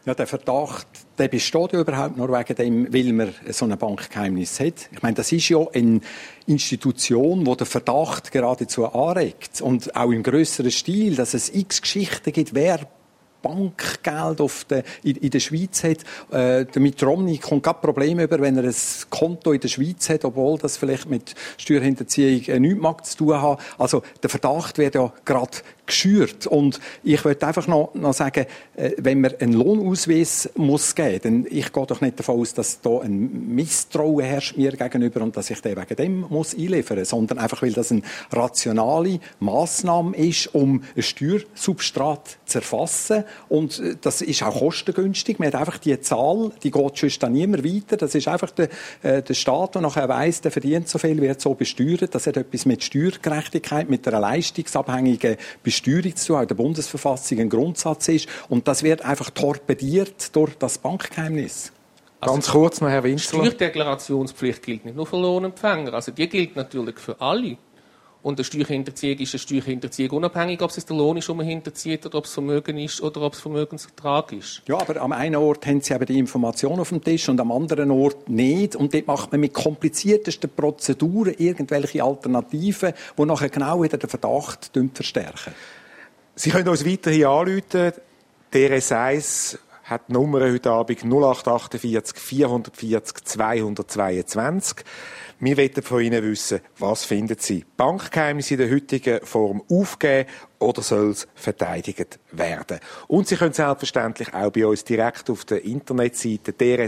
Ja, der Verdacht, der besteht ja überhaupt nur wegen dem, weil man so ein Bankgeheimnis hat. Ich meine, das ist ja eine Institution, die den Verdacht geradezu anregt. Und auch im grösseren Stil, dass es x Geschichten gibt, wer Bankgeld in der Schweiz hat. Der Mitt Romney kommt gerade Probleme über, wenn er ein Konto in der Schweiz hat, obwohl das vielleicht mit Steuerhinterziehung nichts zu tun hat. Also der Verdacht wird ja gerade geschürt. Und ich möchte einfach noch sagen, wenn man einen Lohnausweis muss geben, dann ich gehe doch nicht davon aus, dass da ein Misstrauen herrscht mir gegenüber und dass ich den wegen dem muss einliefern, sondern einfach, weil das eine rationale Massnahme ist, um ein Steuersubstrat zu erfassen. Und das ist auch kostengünstig. Man hat einfach die Zahl, die geht sonst dann niemand weiter. Das ist einfach der Staat, der nachher weiss, der verdient so viel, wird so besteuert. Das hat etwas mit Steuergerechtigkeit, mit einer leistungsabhängigen Besteuerung zu tun, auch der Bundesverfassung ein Grundsatz ist. Und das wird einfach torpediert durch das Bankgeheimnis. Ganz kurz noch, Herr Winzler. Die Steuerdeklarationspflicht gilt nicht nur für Lohnempfänger. Also die gilt natürlich für alle. Und eine Steuerhinterziehung ist eine Steuerhinterziehung unabhängig, ob es der Lohn ist, den man hinterzieht, oder ob es Vermögen ist, oder ob es Vermögensertrag ist. Ja, aber am einen Ort haben Sie eben die Information auf dem Tisch und am anderen Ort nicht. Und dort macht man mit kompliziertesten Prozeduren irgendwelche Alternativen, die nachher genau wieder den Verdacht verstärken. Sie können uns weiterhin anrufen. DRS1 hat die Nummer heute Abend 0848 440 222. Wir wollen von Ihnen wissen, was finden Sie? Bankgeheimnisse in der heutigen Form aufgeben oder soll es verteidigt werden? Und Sie können selbstverständlich auch bei uns direkt auf der Internetseite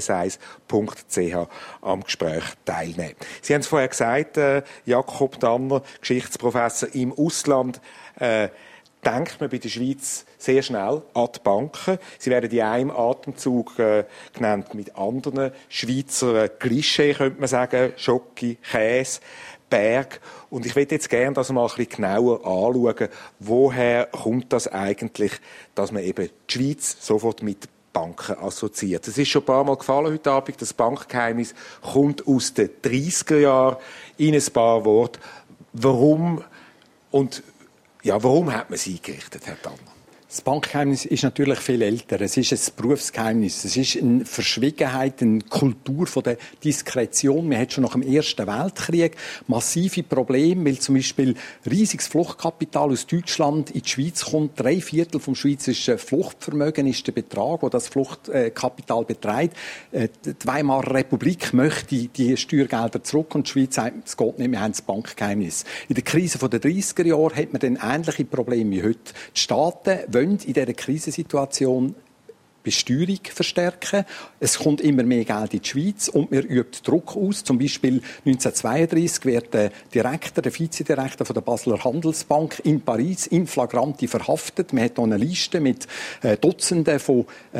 drs1.ch am Gespräch teilnehmen. Sie haben es vorher gesagt, Jakob Danner, Geschichtsprofessor im Ausland, denkt man bei der Schweiz sehr schnell an die Banken. Sie werden in einem Atemzug genannt mit anderen Schweizer Klischee, könnte man sagen, Schoki, Käse, Berg. Und ich möchte jetzt gerne das mal ein bisschen genauer anschauen, woher kommt das eigentlich, dass man eben die Schweiz sofort mit Banken assoziiert. Es ist schon ein paar Mal gefallen heute Abend, das Bankgeheimnis kommt aus den 30er Jahren. In ein paar Worten, warum hat man es eingerichtet, Herr Danner? Das Bankgeheimnis ist natürlich viel älter. Es ist ein Berufsgeheimnis. Es ist eine Verschwiegenheit, eine Kultur von der Diskretion. Man hat schon nach dem Ersten Weltkrieg massive Probleme, weil zum Beispiel riesiges Fluchtkapital aus Deutschland in die Schweiz kommt. 3/4 vom schweizerischen Fluchtvermögen ist der Betrag, der das Fluchtkapital beträgt. Die Weimarer Republik möchte die Steuergelder zurück und die Schweiz sagt, es geht nicht, wir haben das Bankgeheimnis. In der Krise der 30er Jahre hat man dann ähnliche Probleme wie heute. Die Staaten wollen in dieser Krisensituation Besteuerung verstärken. Es kommt immer mehr Geld in die Schweiz und man übt Druck aus. Zum Beispiel 1932 wird der Vizedirektor von der Basler Handelsbank in Paris in flagranti verhaftet. Man hat hier eine Liste mit Dutzenden von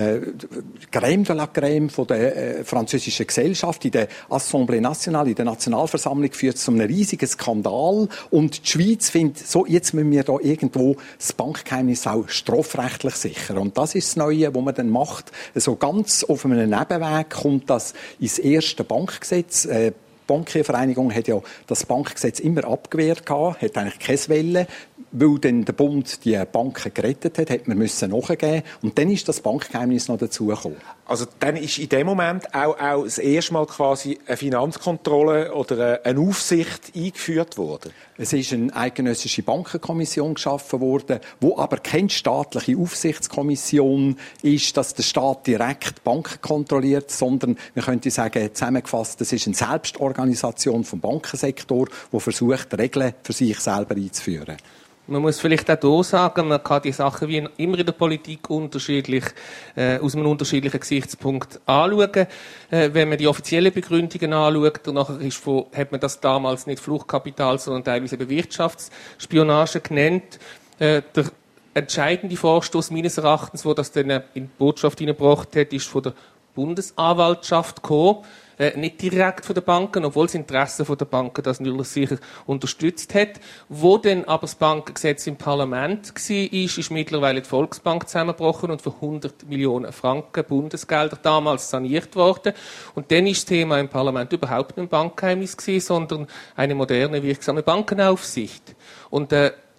Crème de la Crème von der französischen Gesellschaft in der Assemblée Nationale, in der Nationalversammlung, führt zu einem riesigen Skandal. Und die Schweiz findet, so, jetzt müssen wir da irgendwo das Bankgeheimnis auch strafrechtlich sichern. Und das ist das Neue, was man dann macht. So ganz auf einem Nebenweg kommt das ins erste Bankgesetz. Die Bankiervereinigung hat ja das Bankgesetz immer abgewehrt gehabt, hat eigentlich keine Welle. Weil dann der Bund die Banken gerettet hat, hat man müssen nachgeben. Und dann ist das Bankgeheimnis noch dazugekommen. Also dann ist in dem Moment auch das erste Mal quasi eine Finanzkontrolle oder eine Aufsicht eingeführt worden? Es ist eine eidgenössische Bankenkommission geschaffen worden, wo aber keine staatliche Aufsichtskommission ist, dass der Staat direkt Banken kontrolliert, sondern man könnte sagen, zusammengefasst, das ist eine Selbstorganisation vom Bankensektor, die versucht, Regeln für sich selber einzuführen. Man muss vielleicht auch hier sagen, man kann die Sachen wie immer in der Politik unterschiedlich, aus einem unterschiedlichen Gesichtspunkt anschauen. Wenn man die offiziellen Begründungen anschaut, hat man das damals nicht Fluchtkapital, sondern teilweise eben Wirtschaftsspionage genannt. Der entscheidende Vorstoß meines Erachtens, wo das dann in die Botschaft hineingebracht hat, ist von der Bundesanwaltschaft gekommen. Nicht direkt von den Banken, obwohl das Interesse der Banken das natürlich sicher unterstützt hat. Wo dann aber das Bankengesetz im Parlament war, ist mittlerweile die Volksbank zusammengebrochen und für 100 Millionen Franken Bundesgelder damals saniert worden. Und dann ist das Thema im Parlament überhaupt nicht ein Bankgeheimnis gewesen, sondern eine moderne, wirksame Bankenaufsicht. Und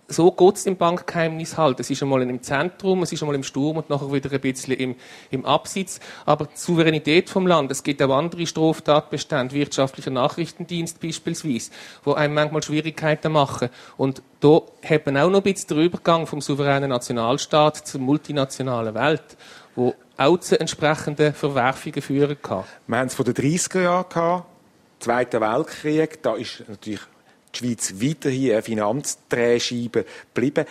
so geht es im Bankgeheimnis halt. Es ist einmal im Zentrum, es ist einmal im Sturm und nachher wieder ein bisschen im Absitz. Aber die Souveränität vom Land, es gibt auch andere Straftatbestände, wirtschaftlicher Nachrichtendienst beispielsweise, wo einem manchmal Schwierigkeiten machen. Und da hat man auch noch ein bisschen den Übergang vom souveränen Nationalstaat zur multinationalen Welt, wo auch zu entsprechenden Verwerfungen führen kann. Wir haben es von den 30er Jahren gehabt, Zweiter Weltkrieg, da ist natürlich die Schweiz weiterhin eine Finanzdrehscheibe geblieben.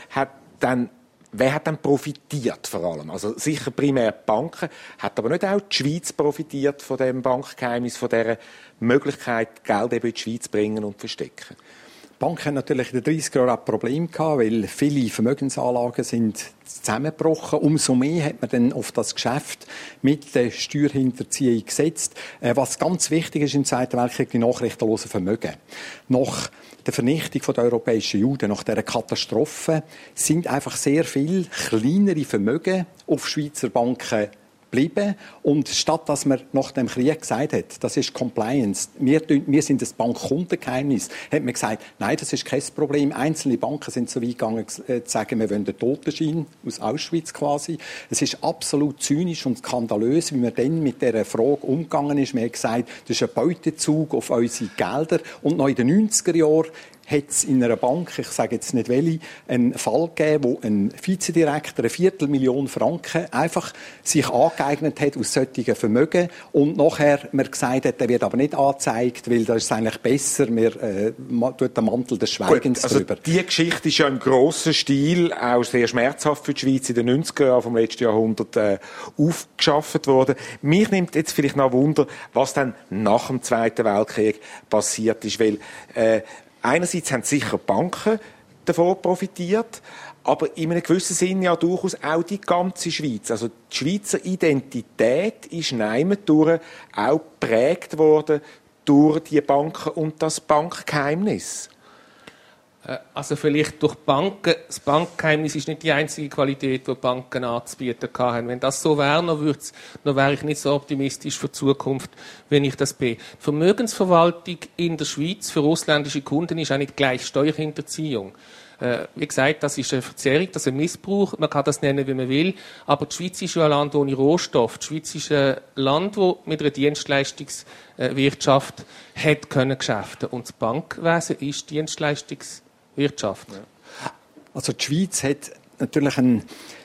Wer hat dann profitiert vor allem? Also sicher primär die Banken, hat aber nicht auch die Schweiz profitiert von dem Bankgeheimnis, von dieser Möglichkeit, Geld eben in die Schweiz zu bringen und zu verstecken? Die Banken haben natürlich in den 30er Jahren auch Probleme gehabt, weil viele Vermögensanlagen sind zusammengebrochen. Umso mehr hat man dann auf das Geschäft mit der Steuerhinterziehung gesetzt. Was ganz wichtig ist im Zweiten Weltkrieg, die nachrichtenlosen Vermögen. Nach der Vernichtung der europäischen Juden, nach dieser Katastrophe, sind einfach sehr viele kleinere Vermögen auf Schweizer Banken geblieben. Und statt dass man nach dem Krieg gesagt hat, das ist Compliance, wir sind das Bankkundengeheimnis, hat man gesagt, nein, das ist kein Problem. Einzelne Banken sind so weit gegangen, zu sagen, wir wollen den Totenschein aus Auschwitz quasi. Es ist absolut zynisch und skandalös, wie man dann mit dieser Frage umgegangen ist. Man hat gesagt, das ist ein Beutezug auf unsere Gelder. Und noch in den 90er Jahren hat es in einer Bank, ich sage jetzt nicht welche, einen Fall gegeben, wo ein Vizedirektor 250.000 Franken einfach sich angeeignet hat aus solchen Vermögen und nachher man gesagt hat, der wird aber nicht angezeigt, weil das ist eigentlich besser, man tut den Mantel des Schweigens drüber. Also die Geschichte ist ja im grossen Stil auch sehr schmerzhaft für die Schweiz in den 90er Jahren vom letzten Jahrhundert aufgeschafft worden. Mich nimmt jetzt vielleicht noch Wunder, was dann nach dem Zweiten Weltkrieg passiert ist, weil einerseits haben sicher Banken davon profitiert, aber in einem gewissen Sinn ja durchaus auch die ganze Schweiz. Also die Schweizer Identität ist neimendurch auch geprägt worden durch die Banken und das Bankgeheimnis. Also vielleicht durch Banken. Das Bankgeheimnis ist nicht die einzige Qualität, die Banken anzubieten haben. Wenn das so wäre, dann wäre ich nicht so optimistisch für die Zukunft, wenn ich das bin. Vermögensverwaltung in der Schweiz für ausländische Kunden ist auch nicht gleich Steuerhinterziehung. Wie gesagt, das ist eine Verzerrung, das ist ein Missbrauch. Man kann das nennen, wie man will. Aber die Schweiz ist ja ein Land ohne Rohstoff. Die Schweiz ist ein Land, das mit einer Dienstleistungswirtschaft hat können geschäften. Und das Bankwesen ist Dienstleistungswirtschaft. Also die Schweiz hat natürlich einen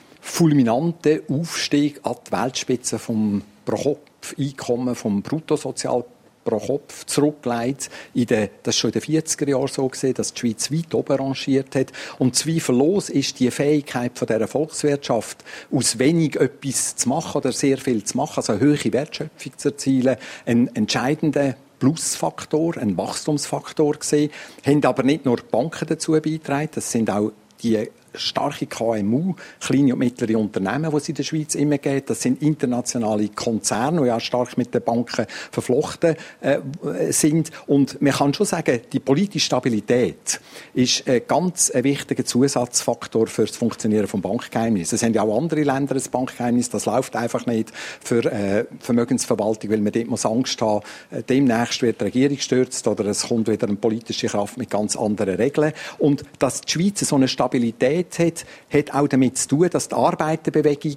fulminanten Aufstieg an die Weltspitze vom Pro-Kopf-Einkommen, vom Bruttosozialprodukt pro Kopf zurückgelegt. Das war schon in den 40er Jahren so gewesen, dass die Schweiz weit oben rangiert hat. Und zweifellos ist die Fähigkeit von dieser Volkswirtschaft, aus wenig etwas zu machen oder sehr viel zu machen, also eine hohe Wertschöpfung zu erzielen, ein entscheidender Plusfaktor, ein Wachstumsfaktor gesehen, haben aber nicht nur die Banken dazu beigetragen, das sind auch die starke KMU, kleine und mittlere Unternehmen, die es in der Schweiz immer gibt. Das sind internationale Konzerne, die ja stark mit den Banken verflochten sind. Und man kann schon sagen, die politische Stabilität ist ein ganz wichtiger Zusatzfaktor für das Funktionieren des Bankgeheimnisses. Es haben ja auch andere Länder ein Bankgeheimnis. Das läuft einfach nicht für Vermögensverwaltung, weil man dort muss Angst haben, demnächst wird die Regierung gestürzt oder es kommt wieder eine politische Kraft mit ganz anderen Regeln. Und dass die Schweiz so eine Stabilität hat auch damit zu tun, dass die Arbeiterbewegung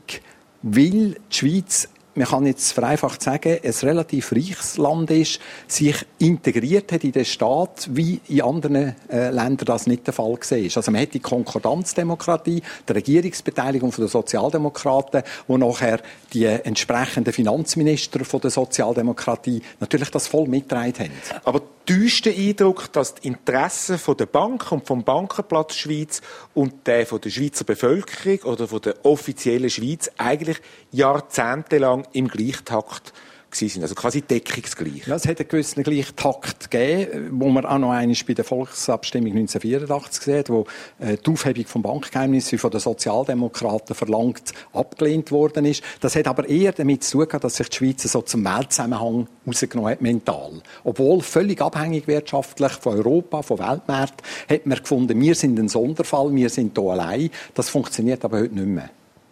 will, die Schweiz, man kann jetzt vereinfacht sagen, ein relativ reiches Land ist, sich integriert hat in den Staat, wie in anderen Ländern das nicht der Fall war. Also man hat die Konkordanzdemokratie, die Regierungsbeteiligung der Sozialdemokraten, wo nachher die entsprechenden Finanzminister der Sozialdemokratie natürlich das voll mitgetragen haben. Aber täuscht der Eindruck, dass die Interessen der Bank und vom Bankenplatz Schweiz und der von der Schweizer Bevölkerung oder von der offiziellen Schweiz eigentlich jahrzehntelang im Gleichtakt sind, also quasi deckungsgleich. Ja, es hat einen gewissen Gleichtakt gegeben, wo man auch noch einmal bei der Volksabstimmung 1984 gesehen hat, wo die Aufhebung vom Bankgeheimnis von den Sozialdemokraten verlangt abgelehnt worden ist. Das hat aber eher damit zu tun, dass sich die Schweiz so zum Weltzusammenhang rausgenommen hat, mental. Obwohl völlig abhängig wirtschaftlich von Europa, von Weltmärkten, hat man gefunden, wir sind ein Sonderfall, wir sind hier allein. Das funktioniert aber heute nicht mehr.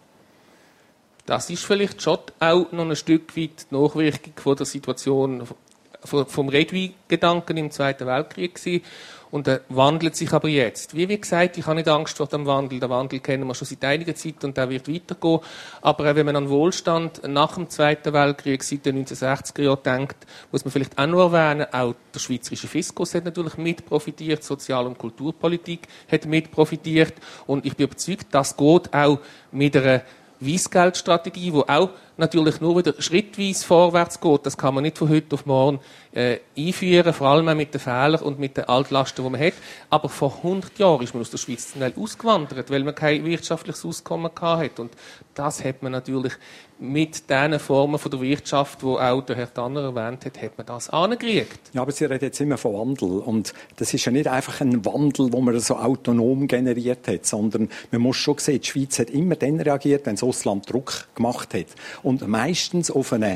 Das ist vielleicht schon auch noch ein Stück weit die Nachwirkung von der Situation vom Redwi-Gedanken im Zweiten Weltkrieg gewesen. und wandelt sich aber jetzt. Wie gesagt, ich habe nicht Angst vor dem Wandel. Den Wandel kennen wir schon seit einiger Zeit und der wird weitergehen. Aber wenn man an Wohlstand nach dem Zweiten Weltkrieg seit den 1960er Jahren denkt, muss man vielleicht auch noch erwähnen, auch der schweizerische Fiskus hat natürlich mit profitiert, Sozial- und Kulturpolitik hat mit profitiert und ich bin überzeugt, das geht auch mit einer Weissgeldstrategie, die auch natürlich nur wieder schrittweise vorwärts geht. Das kann man nicht von heute auf morgen einführen, vor allem auch mit den Fehlern und mit den Altlasten, die man hat. Aber vor 100 Jahren ist man aus der Schweiz zum Teil ausgewandert, weil man kein wirtschaftliches Auskommen hatte. Und das hat man natürlich mit diesen Formen von der Wirtschaft, die auch der Herr Tanner erwähnt hat man das angekriegt. Ja, aber Sie reden jetzt immer von Wandel. Und das ist ja nicht einfach ein Wandel, den man so autonom generiert hat, sondern man muss schon sehen, die Schweiz hat immer dann reagiert, wenn das Ausland Druck gemacht hat. Und meistens auf eine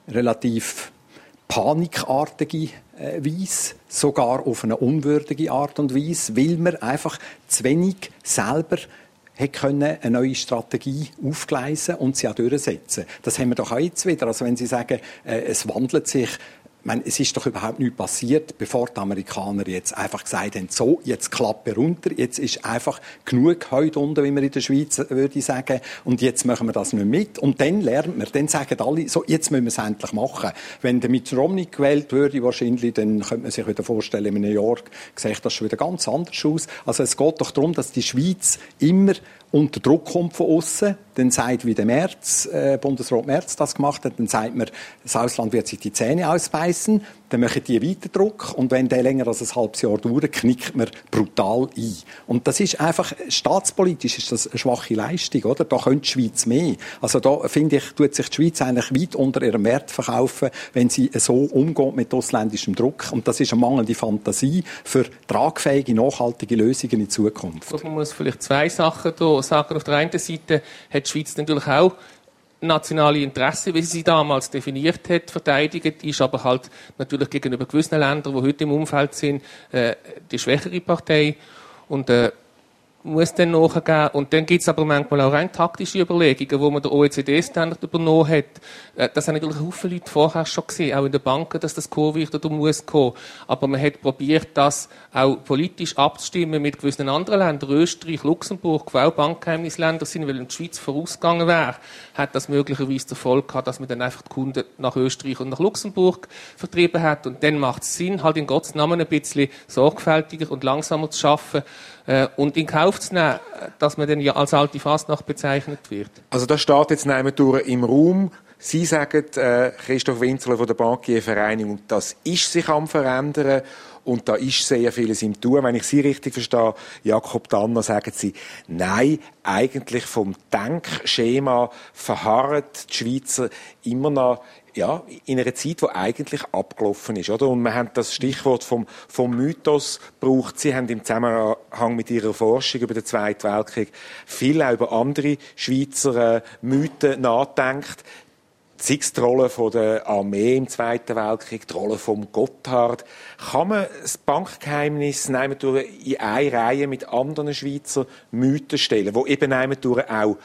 relativ panikartige Weise, sogar auf eine unwürdige Art und Weise, weil man einfach zu wenig selber eine neue Strategie aufgleisen und sie auch durchsetzen. Das haben wir doch auch jetzt wieder. Also wenn Sie sagen, es wandelt sich, ich meine, es ist doch überhaupt nichts passiert, bevor die Amerikaner jetzt einfach gesagt haben, so, jetzt Klappe runter, jetzt ist einfach genug heute unten, wie man in der Schweiz würde sagen, und jetzt machen wir das nicht mit. Und dann lernt man, dann sagen alle, so, jetzt müssen wir es endlich machen. Wenn der Mitt Romney gewählt würde, wahrscheinlich, dann könnte man sich wieder vorstellen, in New York sieht das schon wieder ganz anders aus. Also es geht doch darum, dass die Schweiz immer unter Druck kommt von außen, dann sagt, wie der Bundesrat Merz das gemacht hat, dann sagt man, das Ausland wird sich die Zähne ausbeißen, dann machen die weiter Druck und wenn der länger als ein halbes Jahr dauert, knickt man brutal ein. Und das ist einfach, staatspolitisch ist das eine schwache Leistung, oder? Da könnte die Schweiz mehr. Also da, finde ich, tut sich die Schweiz eigentlich weit unter ihrem Wert verkaufen, wenn sie so umgeht mit ausländischem Druck. Und das ist eine mangelnde Fantasie für tragfähige, nachhaltige Lösungen in Zukunft. Man muss vielleicht zwei Sachen hier sagen. Auf der einen Seite hat die Schweiz natürlich auch nationale Interessen, wie sie damals definiert hat, verteidigt, ist aber halt natürlich gegenüber gewissen Ländern, die heute im Umfeld sind, die schwächere Partei und muss dann nachgeben. Und dann gibt es aber manchmal auch rein taktische Überlegungen, wo man den OECD-Standard übernommen hat. Das haben natürlich viele Leute vorher schon gesehen, auch in den Banken, dass das kommen wird oder muss kommen. Aber man hat probiert, das auch politisch abzustimmen mit gewissen anderen Ländern. Österreich, Luxemburg, die auch Bankgeheimnisländer sind, weil die Schweiz vorausgegangen wäre, hat das möglicherweise den Erfolg gehabt, dass man dann einfach die Kunden nach Österreich und nach Luxemburg vertrieben hat. Und dann macht es Sinn, halt in Gottes Namen ein bisschen sorgfältiger und langsamer zu arbeiten, und in Kauf zu nehmen, dass man dann ja als alte Fasnacht bezeichnet wird. Also das steht jetzt durch im Raum. Sie sagen, Christoph Winzler von der Bankiervereinigung, das ist sich am Verändern und da ist sehr vieles im Tun. Wenn ich Sie richtig verstehe, Jakob Tanner, sagen Sie, nein, eigentlich vom Denkschema verharren die Schweizer immer noch in einer Zeit, die eigentlich abgelaufen ist, oder? Und wir haben das Stichwort vom Mythos gebraucht. Sie haben im Zusammenhang mit Ihrer Forschung über den Zweiten Weltkrieg viel auch über andere Schweizer Mythen nachgedacht. Sei es die Rolle der Armee im Zweiten Weltkrieg, die Rolle vom Gotthard. Kann man das Bankgeheimnis in eine Reihe mit anderen Schweizer Mythen stellen, die eben auch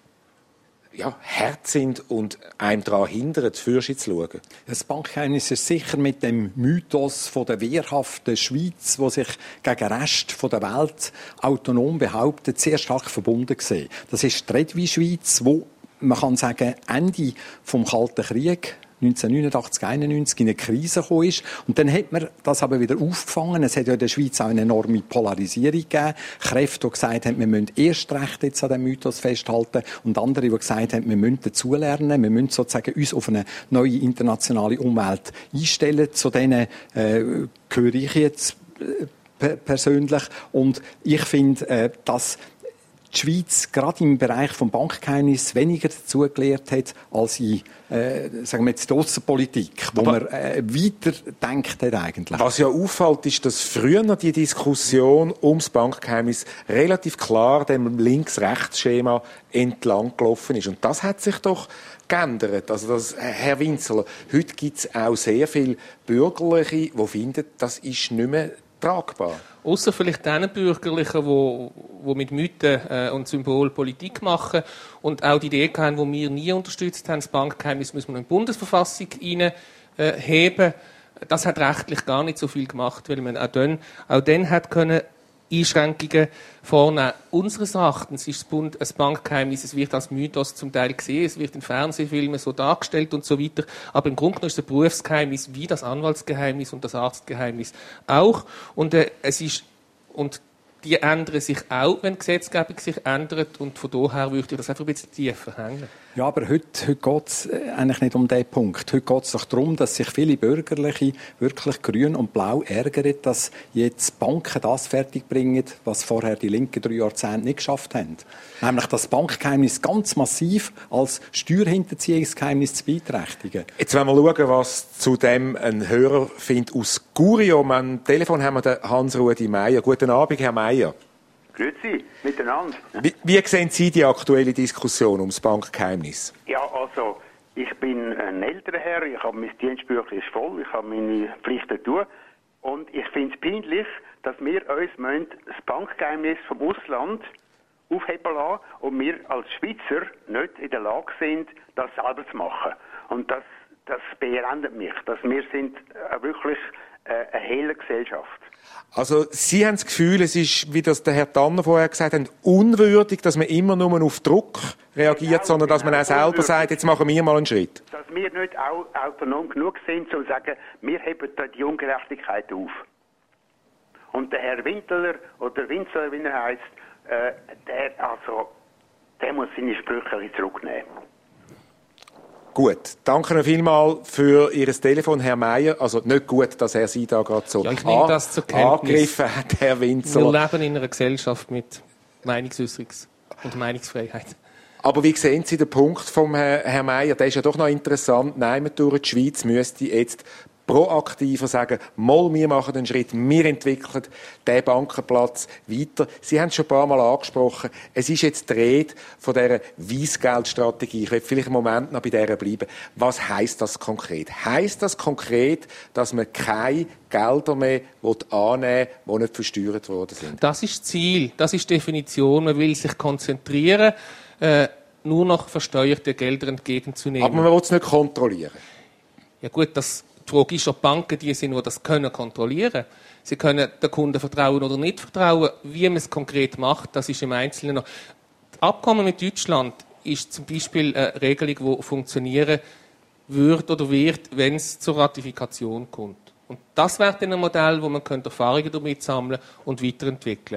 hart sind und einem daran hindern, für sich zu schauen? Das Bankgeheimnis ist sicher mit dem Mythos von der wehrhaften Schweiz, die sich gegen den Rest der Welt autonom behauptet, sehr stark verbunden gesehen. Das ist die Redwi-Schweiz, wo man kann sagen, Ende vom Kalten Krieg 1989, 1991 in eine Krise gekommen ist. Und dann hat man das aber wieder aufgefangen. Es hat ja in der Schweiz auch eine enorme Polarisierung gegeben. Kräfte, die gesagt haben, wir müssen erst recht jetzt an dem Mythos festhalten. Und andere, die gesagt haben, wir müssen dazulernen. Wir müssen sozusagen uns auf eine neue internationale Umwelt einstellen. Zu denen gehöre ich jetzt persönlich. Und ich finde, dass die Schweiz gerade im Bereich vom Bankgeheimnis weniger dazugelernt hat als in sagen wir jetzt die Aussenpolitik, wo man weiter denkt hat eigentlich. Was ja auffällt, ist, dass früher noch die Diskussion ums Bankgeheimnis relativ klar dem Links-Rechts-Schema entlang gelaufen ist. Und das hat sich doch geändert. Also Herr Winzler, heute gibt es auch sehr viele Bürgerliche, die finden, das ist nicht mehr tragbar. Ausser vielleicht den Bürgerlichen, die mit Mythen und Symbolen Politik machen und auch die Idee haben, die wir nie unterstützt haben, das Bankgeheimnis müssen wir in die Bundesverfassung hineinheben. das hat rechtlich gar nicht so viel gemacht, weil man auch dann hat können Einschränkungen vornehmen. Unseres Erachtens ist ein Bankgeheimnis, es wird als Mythos zum Teil gesehen, es wird in Fernsehfilmen so dargestellt und so weiter, aber im Grunde genommen ist es ein Berufsgeheimnis wie das Anwaltsgeheimnis und das Arztgeheimnis auch. Und die ändern sich auch, wenn die Gesetzgebung sich ändert. Und von daher würde ich das einfach ein bisschen tiefer hängen. Ja, aber heute geht es eigentlich nicht um diesen Punkt. Heute geht es doch darum, dass sich viele Bürgerliche wirklich grün und blau ärgern, dass jetzt Banken das fertigbringen, was vorher die linken 3 Jahrzehnte nicht geschafft haben. Nämlich das Bankgeheimnis ganz massiv als Steuerhinterziehungsgeheimnis zu beeinträchtigen. Jetzt wollen wir schauen, was zu dem ein Hörer findet aus Curium. Am Telefon haben wir den Hans-Rudi Meier. Guten Abend, Herr Meier. Grüezi, miteinander. Wie sehen Sie die aktuelle Diskussion ums Bankgeheimnis? Ja, also, ich bin ein älterer Herr, ich habe mein Dienstbüchlein ist voll, ich habe meine Pflichten zu tun. Und ich finde es peinlich, dass wir uns das Bankgeheimnis vom Ausland aufheben lassen und wir als Schweizer nicht in der Lage sind, das selber zu machen. Und das beelendet mich, dass wir sind wirklich eine hele Gesellschaft. Also, Sie haben das Gefühl, es ist, wie das der Herr Tanner vorher gesagt hat, unwürdig, dass man immer nur auf Druck reagiert, sondern dass man auch selber sagt, jetzt machen wir mal einen Schritt. Dass wir nicht auch autonom genug sind, um zu sagen, wir heben die Ungerechtigkeit auf. Und der Herr Winteler, oder Winzler, wie er heisst, der muss seine Sprüche zurücknehmen. Gut, danke noch vielmals für Ihr Telefon, Herr Meier. Also nicht gut, dass er Sie da gerade so angegriffen hat, Herr Winzler. Wir leben in einer Gesellschaft mit Meinungsäußerungs- und Meinungsfreiheit. Aber wie sehen Sie den Punkt vom Herrn Meier? Der ist ja doch noch interessant. Nein, durch die Schweiz müsste jetzt proaktiver sagen, wir machen einen Schritt, wir entwickeln den Bankenplatz weiter. Sie haben es schon ein paar Mal angesprochen, es ist jetzt die Rede von dieser Weissgeldstrategie. Ich will vielleicht einen Moment noch bei dieser bleiben. Was heisst das konkret? Heisst das konkret, dass man keine Gelder mehr annehmen will, die nicht versteuert worden sind? Das ist das Ziel, das ist die Definition. Man will sich konzentrieren, nur noch versteuerte Gelder entgegenzunehmen. Aber man will es nicht kontrollieren. Ja gut, die Frage ist, ob Banken die sind, die das kontrollieren können. Sie können den Kunden vertrauen oder nicht vertrauen. Wie man es konkret macht, das ist im Einzelnen noch. Das Abkommen mit Deutschland ist zum Beispiel eine Regelung, die funktionieren würde oder wird, wenn es zur Ratifikation kommt. Und das wäre dann ein Modell, wo man Erfahrungen damit sammeln und weiterentwickeln.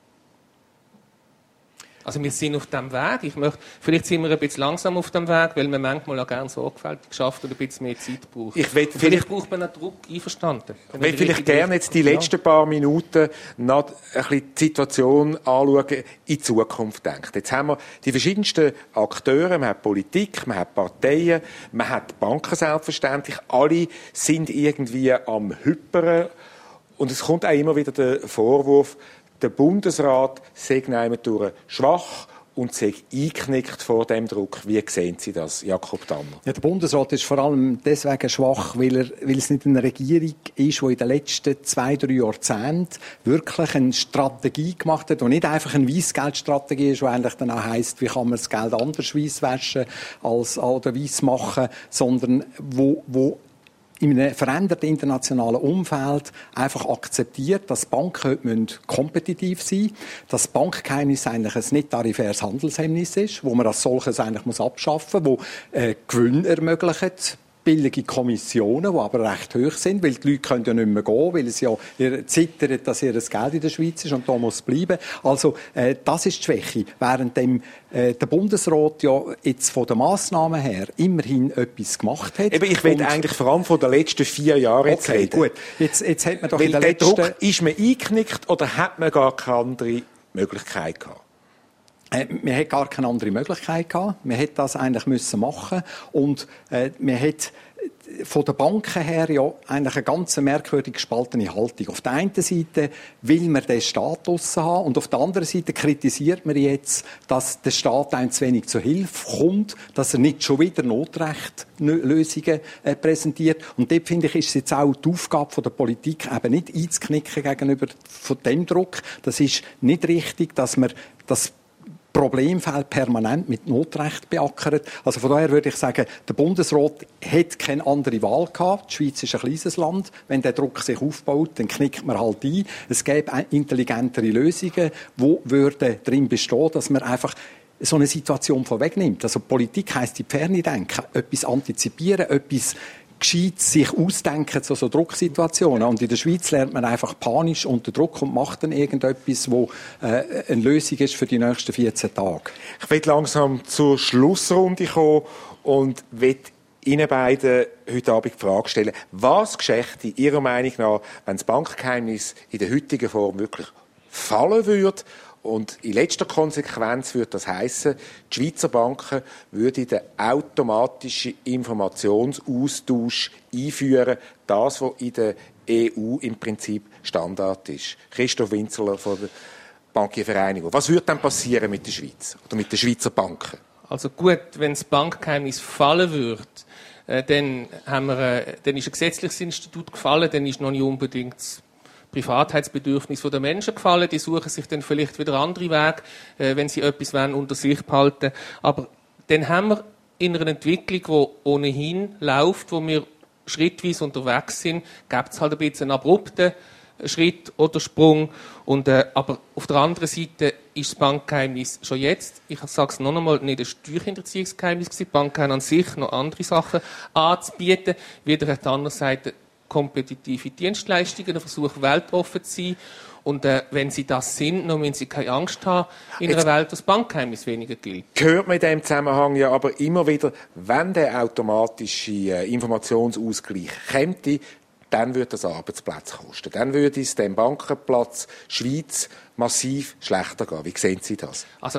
Also wir sind auf dem Weg. Vielleicht sind wir ein bisschen langsam auf dem Weg, weil man manchmal auch gerne sorgfältig schafft und ein bisschen mehr Zeit braucht. Vielleicht braucht man einen Druck, einverstanden. Ich will vielleicht gerne jetzt die letzten paar Minuten noch ein bisschen die Situation anschauen, in die Zukunft denken. Jetzt haben wir die verschiedensten Akteure, man hat Politik, man hat Parteien, man hat Banken selbstverständlich. Alle sind irgendwie am Hypern. Und es kommt auch immer wieder der Vorwurf, der Bundesrat sei durch schwach und sei eingeknickt vor dem Druck. Wie sehen Sie das, Jakob Tanner? Ja, der Bundesrat ist vor allem deswegen schwach, weil es nicht eine Regierung ist, die in den letzten 2-3 Jahrzehnten wirklich eine Strategie gemacht hat und nicht einfach eine Weissgeldstrategie ist, die eigentlich dann auch heisst, wie kann man das Geld anders weiss waschen oder weiss machen, sondern wo in einem veränderten internationalen Umfeld einfach akzeptiert, dass Banken heute kompetitiv sein müssen, dass Bankgeheimnis eigentlich ein nicht tarifäres Handelshemmnis ist, wo man als solches eigentlich abschaffen muss, wo Gewinn ermöglicht, billige Kommissionen, die aber recht hoch sind, weil die Leute können ja nicht mehr gehen, weil sie ja zittern, dass ihr Geld in der Schweiz ist und da muss bleiben. Also das ist die Schwäche. Während der Bundesrat ja jetzt von den Massnahmen her immerhin etwas gemacht hat. Eben, ich will eigentlich vor allem von den letzten 4 Jahren jetzt reden. Gut. Jetzt hat man doch weil in der letzten... Druck, ist man eingeknickt oder hat man gar keine andere Möglichkeit gehabt? Man hat gar keine andere Möglichkeit gehabt. Man hätte das eigentlich machen müssen. Und man hat von den Banken her ja eigentlich eine ganz merkwürdig gespaltene Haltung. Auf der einen Seite will man den Staat draussen haben und auf der anderen Seite kritisiert man jetzt, dass der Staat einem zu wenig zur Hilfe kommt, dass er nicht schon wieder Notrechtslösungen präsentiert. Und dort, finde ich, ist es jetzt auch die Aufgabe der Politik, eben nicht einzuknicken gegenüber von dem Druck. Das ist nicht richtig, dass man das Problemfälle permanent mit Notrecht beackert. Also von daher würde ich sagen, der Bundesrat hat keine andere Wahl gehabt. Die Schweiz ist ein kleines Land. Wenn der Druck sich aufbaut, dann knickt man halt ein. Es gäbe intelligentere Lösungen, die würden darin bestehen, dass man einfach so eine Situation vorwegnimmt. Also Politik heisst in die Ferne denken, etwas antizipieren, etwas gescheit sich ausdenken zu so Drucksituationen. Und in der Schweiz lernt man einfach panisch unter Druck und macht dann irgendetwas, wo eine Lösung ist für die nächsten 14 Tage. Ich will langsam zur Schlussrunde kommen und will Ihnen beiden heute Abend die Frage stellen, was geschäft Ihrer Meinung nach, wenn das Bankgeheimnis in der heutigen Form wirklich fallen würde? Und in letzter Konsequenz würde das heissen, die Schweizer Banken würden den automatischen Informationsaustausch einführen, das, was in der EU im Prinzip Standard ist. Christoph Winzler von der Bankiervereinigung. Was würde dann passieren mit der Schweiz oder mit den Schweizer Banken? Also gut, wenn das Bankgeheimnis fallen würde, dann ist ein gesetzliches Institut gefallen, dann ist noch nicht unbedingt das Privatheitsbedürfnis der Menschen gefallen. Die suchen sich dann vielleicht wieder andere Wege, wenn sie etwas unter sich behalten. Aber dann haben wir in einer Entwicklung, die ohnehin läuft, wo wir schrittweise unterwegs sind, gibt es halt ein bisschen einen abrupten Schritt oder Sprung. Aber auf der anderen Seite ist das Bankgeheimnis schon jetzt, ich sage es noch einmal, nicht ein Steuerhinterziehungsgeheimnis gewesen. Die Banken haben an sich noch andere Sachen anzubieten. Wieder auf der anderen Seite kompetitive Dienstleistungen, der Versuch, weltoffen zu sein. Und wenn sie das sind, dann müssen sie keine Angst haben in einer Welt, dass das Bankgeheimnis weniger gilt. Hört man in diesem Zusammenhang ja aber immer wieder, wenn der automatische Informationsausgleich käme, dann würde das Arbeitsplätze kosten. Dann würde es dem Bankenplatz Schweiz massiv schlechter gehen. Wie sehen Sie das? Also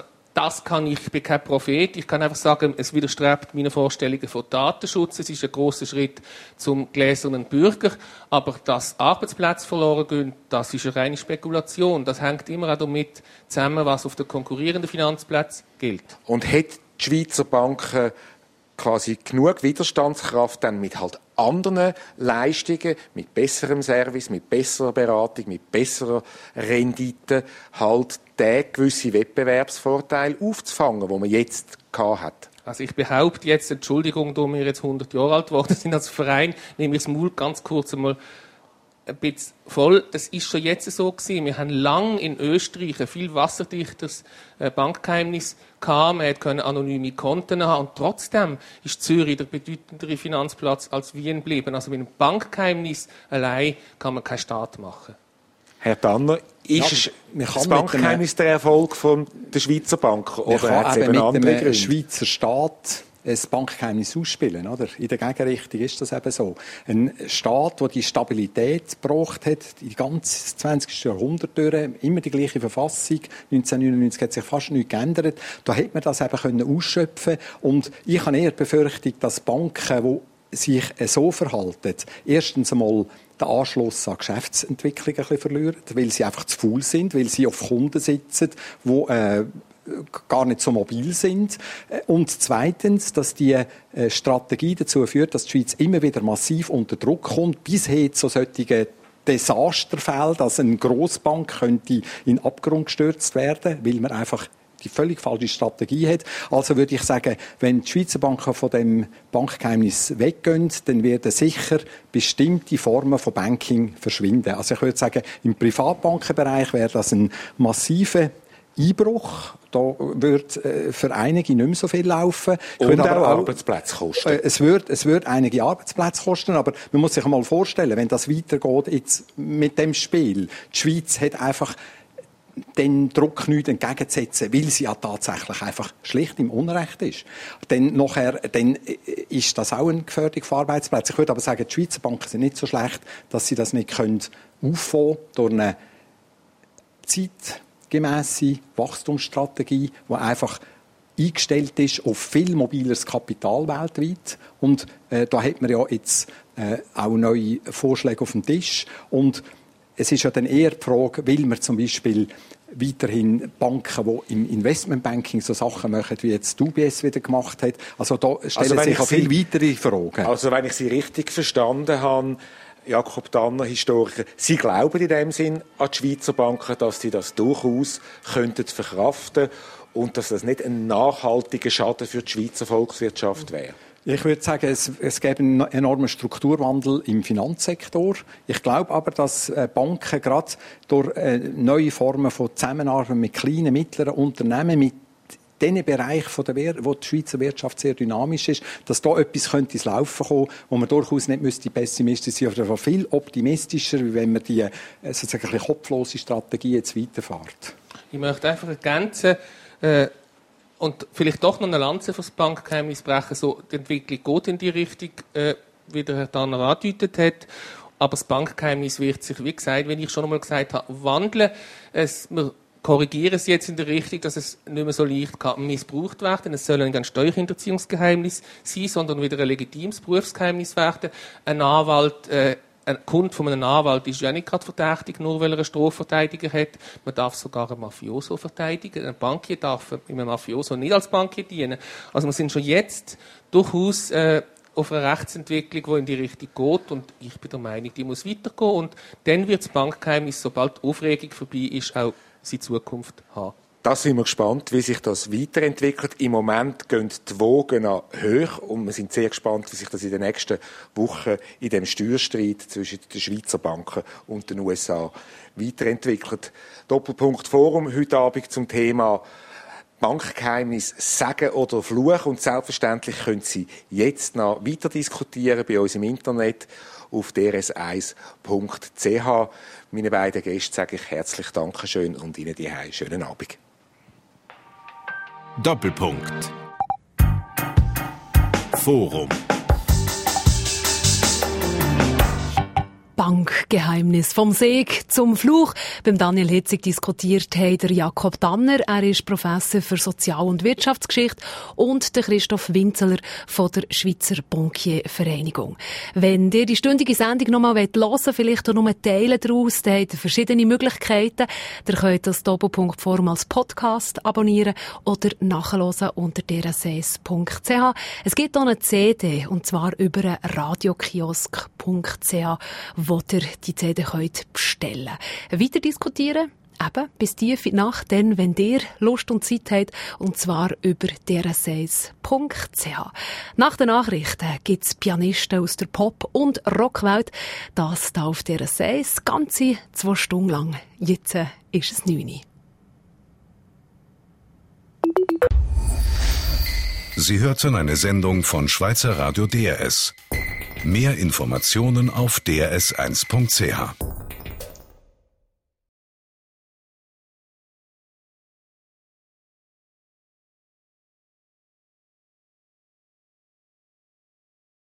ich bin kein Prophet. Ich kann einfach sagen, es widerstrebt meinen Vorstellungen von Datenschutz. Es ist ein grosser Schritt zum gläsernen Bürger. Aber dass Arbeitsplätze verloren gehen, das ist eine reine Spekulation. Das hängt immer auch damit zusammen, was auf den konkurrierenden Finanzplätzen gilt. Und hat die Schweizer Banken quasi genug Widerstandskraft dann mit halt anderen Leistungen, mit besserem Service, mit besserer Beratung, mit besserer Rendite halt den gewissen Wettbewerbsvorteil aufzufangen, den man jetzt gehabt hat? Also ich behaupte jetzt, Entschuldigung, da wir jetzt 100 Jahre alt geworden sind als Verein, nehme ich das Maul ganz kurz einmal ein bisschen voll. Das ist schon jetzt so gewesen. Wir haben lange in Österreich ein viel wasserdichtes Bankgeheimnis gehabt. Man konnte anonyme Konten haben. Und trotzdem ist Zürich der bedeutendere Finanzplatz als Wien geblieben. Also mit einem Bankgeheimnis allein kann man keinen Staat machen. Herr Tanner, ist das Bankgeheimnis der Erfolg der Schweizer Banken? Oder hat es eben andere Gründe? Mit dem Schweizer Staat ein Bankgeheimnis ausspielen, oder? In der Gegenrichtung ist das eben so. Ein Staat, der die Stabilität gebracht hat, die ganze 20. Jahrhundert durch, immer die gleiche Verfassung, 1999 hat sich fast nichts geändert, da hätte man das eben ausschöpfen können. Und ich habe eher die Befürchtung, dass Banken, die sich so verhalten, erstens einmal den Anschluss an Geschäftsentwicklung ein bisschen verlieren, weil sie einfach zu faul sind, weil sie auf Kunden sitzen, die gar nicht so mobil sind. Und zweitens, dass die Strategie dazu führt, dass die Schweiz immer wieder massiv unter Druck kommt, bis hin zu solchen Desasterfällen, dass eine Grossbank könnte in den Abgrund gestürzt werden, weil man einfach die völlig falsche Strategie hat. Also würde ich sagen, wenn die Schweizer Banken von dem Bankgeheimnis weggehen, dann werden sicher bestimmte Formen von Banking verschwinden. Also ich würde sagen, im Privatbankenbereich wäre das ein massiver Einbruch. Da wird für einige nicht mehr so viel laufen. Und auch Arbeitsplätze kosten. Es wird einige Arbeitsplätze kosten, aber man muss sich mal vorstellen, wenn das weitergeht jetzt mit dem Spiel, die Schweiz hat einfach den Druck nicht entgegenzusetzen, weil sie ja tatsächlich einfach schlicht im Unrecht ist. Dann ist das auch eine Gefährdung von Arbeitsplätzen. Ich würde aber sagen, die Schweizer Banken sind nicht so schlecht, dass sie das nicht auffangen können durch eine zeitgemässe Wachstumsstrategie, die einfach eingestellt ist auf viel mobileres Kapital weltweit. Und da hat man ja jetzt auch neue Vorschläge auf dem Tisch. Und es ist ja dann eher die Frage, will man zum Beispiel weiterhin Banken, die im Investmentbanking so Sachen machen, wie jetzt die UBS wieder gemacht hat. Also da stellen sich auch viel weitere Fragen. Also wenn ich Sie richtig verstanden habe, Jakob Tanner, Historiker, Sie glauben in dem Sinn an die Schweizer Banken, dass sie das durchaus könnten verkraften und dass das nicht ein nachhaltiger Schaden für die Schweizer Volkswirtschaft wäre? Ich würde sagen, es gäbe einen enormen Strukturwandel im Finanzsektor. Ich glaube aber, dass Banken gerade durch neue Formen von Zusammenarbeit mit kleinen, mittleren Unternehmen, mit diesen Bereich wo die Schweizer Wirtschaft sehr dynamisch ist, dass da etwas könnte ins Laufen kommen, wo man durchaus nicht pessimistisch sein müsste, aber viel optimistischer, wie wenn man die sozusagen ein bisschen kopflose Strategie jetzt weiterfährt. Ich möchte einfach ergänzen, und vielleicht doch noch eine Lanze für das Bankgeheimnis brechen. So, die Entwicklung geht in die Richtung, wie der Herr Tanner angedeutet hat. Aber das Bankgeheimnis wird sich, wie gesagt, wenn ich schon einmal gesagt habe, wandeln. Wir korrigieren es jetzt in der Richtung, dass es nicht mehr so leicht missbraucht werden. Es soll nicht ein Steuerhinterziehungsgeheimnis sein, sondern wieder ein legitimes Berufsgeheimnis werden. Ein Anwalt, ein Kunde von einem Anwalt ist ja nicht gerade verdächtig, nur weil er einen Strafverteidiger hat. Man darf sogar einen Mafioso verteidigen. Ein Bankier darf einem Mafioso nicht als Bankier dienen. Also wir sind schon jetzt durchaus auf eine Rechtsentwicklung, die in die Richtung geht. Und ich bin der Meinung, die muss weitergehen. Und dann wird das Bankgeheimnis, sobald die Aufregung vorbei ist, auch seine Zukunft haben. Da sind wir gespannt, wie sich das weiterentwickelt. Im Moment gehen die Wogen hoch und wir sind sehr gespannt, wie sich das in den nächsten Wochen in dem Steuerstreit zwischen den Schweizer Banken und den USA weiterentwickelt. Doppelpunkt Forum heute Abend zum Thema Bankgeheimnis sagen oder fluchen. Und selbstverständlich können Sie jetzt noch weiter diskutieren bei uns im Internet auf drs1.ch. Meine beiden Gäste sage ich herzlich Dankeschön und Ihnen die schönen Abend. Doppelpunkt Forum. Bankgeheimnis. Vom Seg zum Fluch. Beim Daniel Hitzig diskutiert hat der Jakob Tanner. Er ist Professor für Sozial- und Wirtschaftsgeschichte und der Christoph Winzeler von der Schweizer Bankiervereinigung. Wenn ihr die stündige Sendung noch mal hören wollt, vielleicht auch nur Teile daraus, dann habt ihr verschiedene Möglichkeiten. Ihr könnt das Doppelpunkt-Forum als Podcast abonnieren oder nachhören unter drs1.ch. Es gibt auch eine CD, und zwar über radiokiosk.ch, wo ihr die CD bestellen könnt. Weiter diskutieren, eben bis tief in die Nacht, dann, wenn ihr Lust und Zeit habt, und zwar über drs1.ch. Nach den Nachrichten gibt es Pianisten aus der Pop- und Rockwelt. Das da auf drs1 ganze 2 Stunden lang. Jetzt ist es 9 Uhr. Sie hörten eine Sendung von Schweizer Radio DRS. Mehr Informationen auf drs1.ch.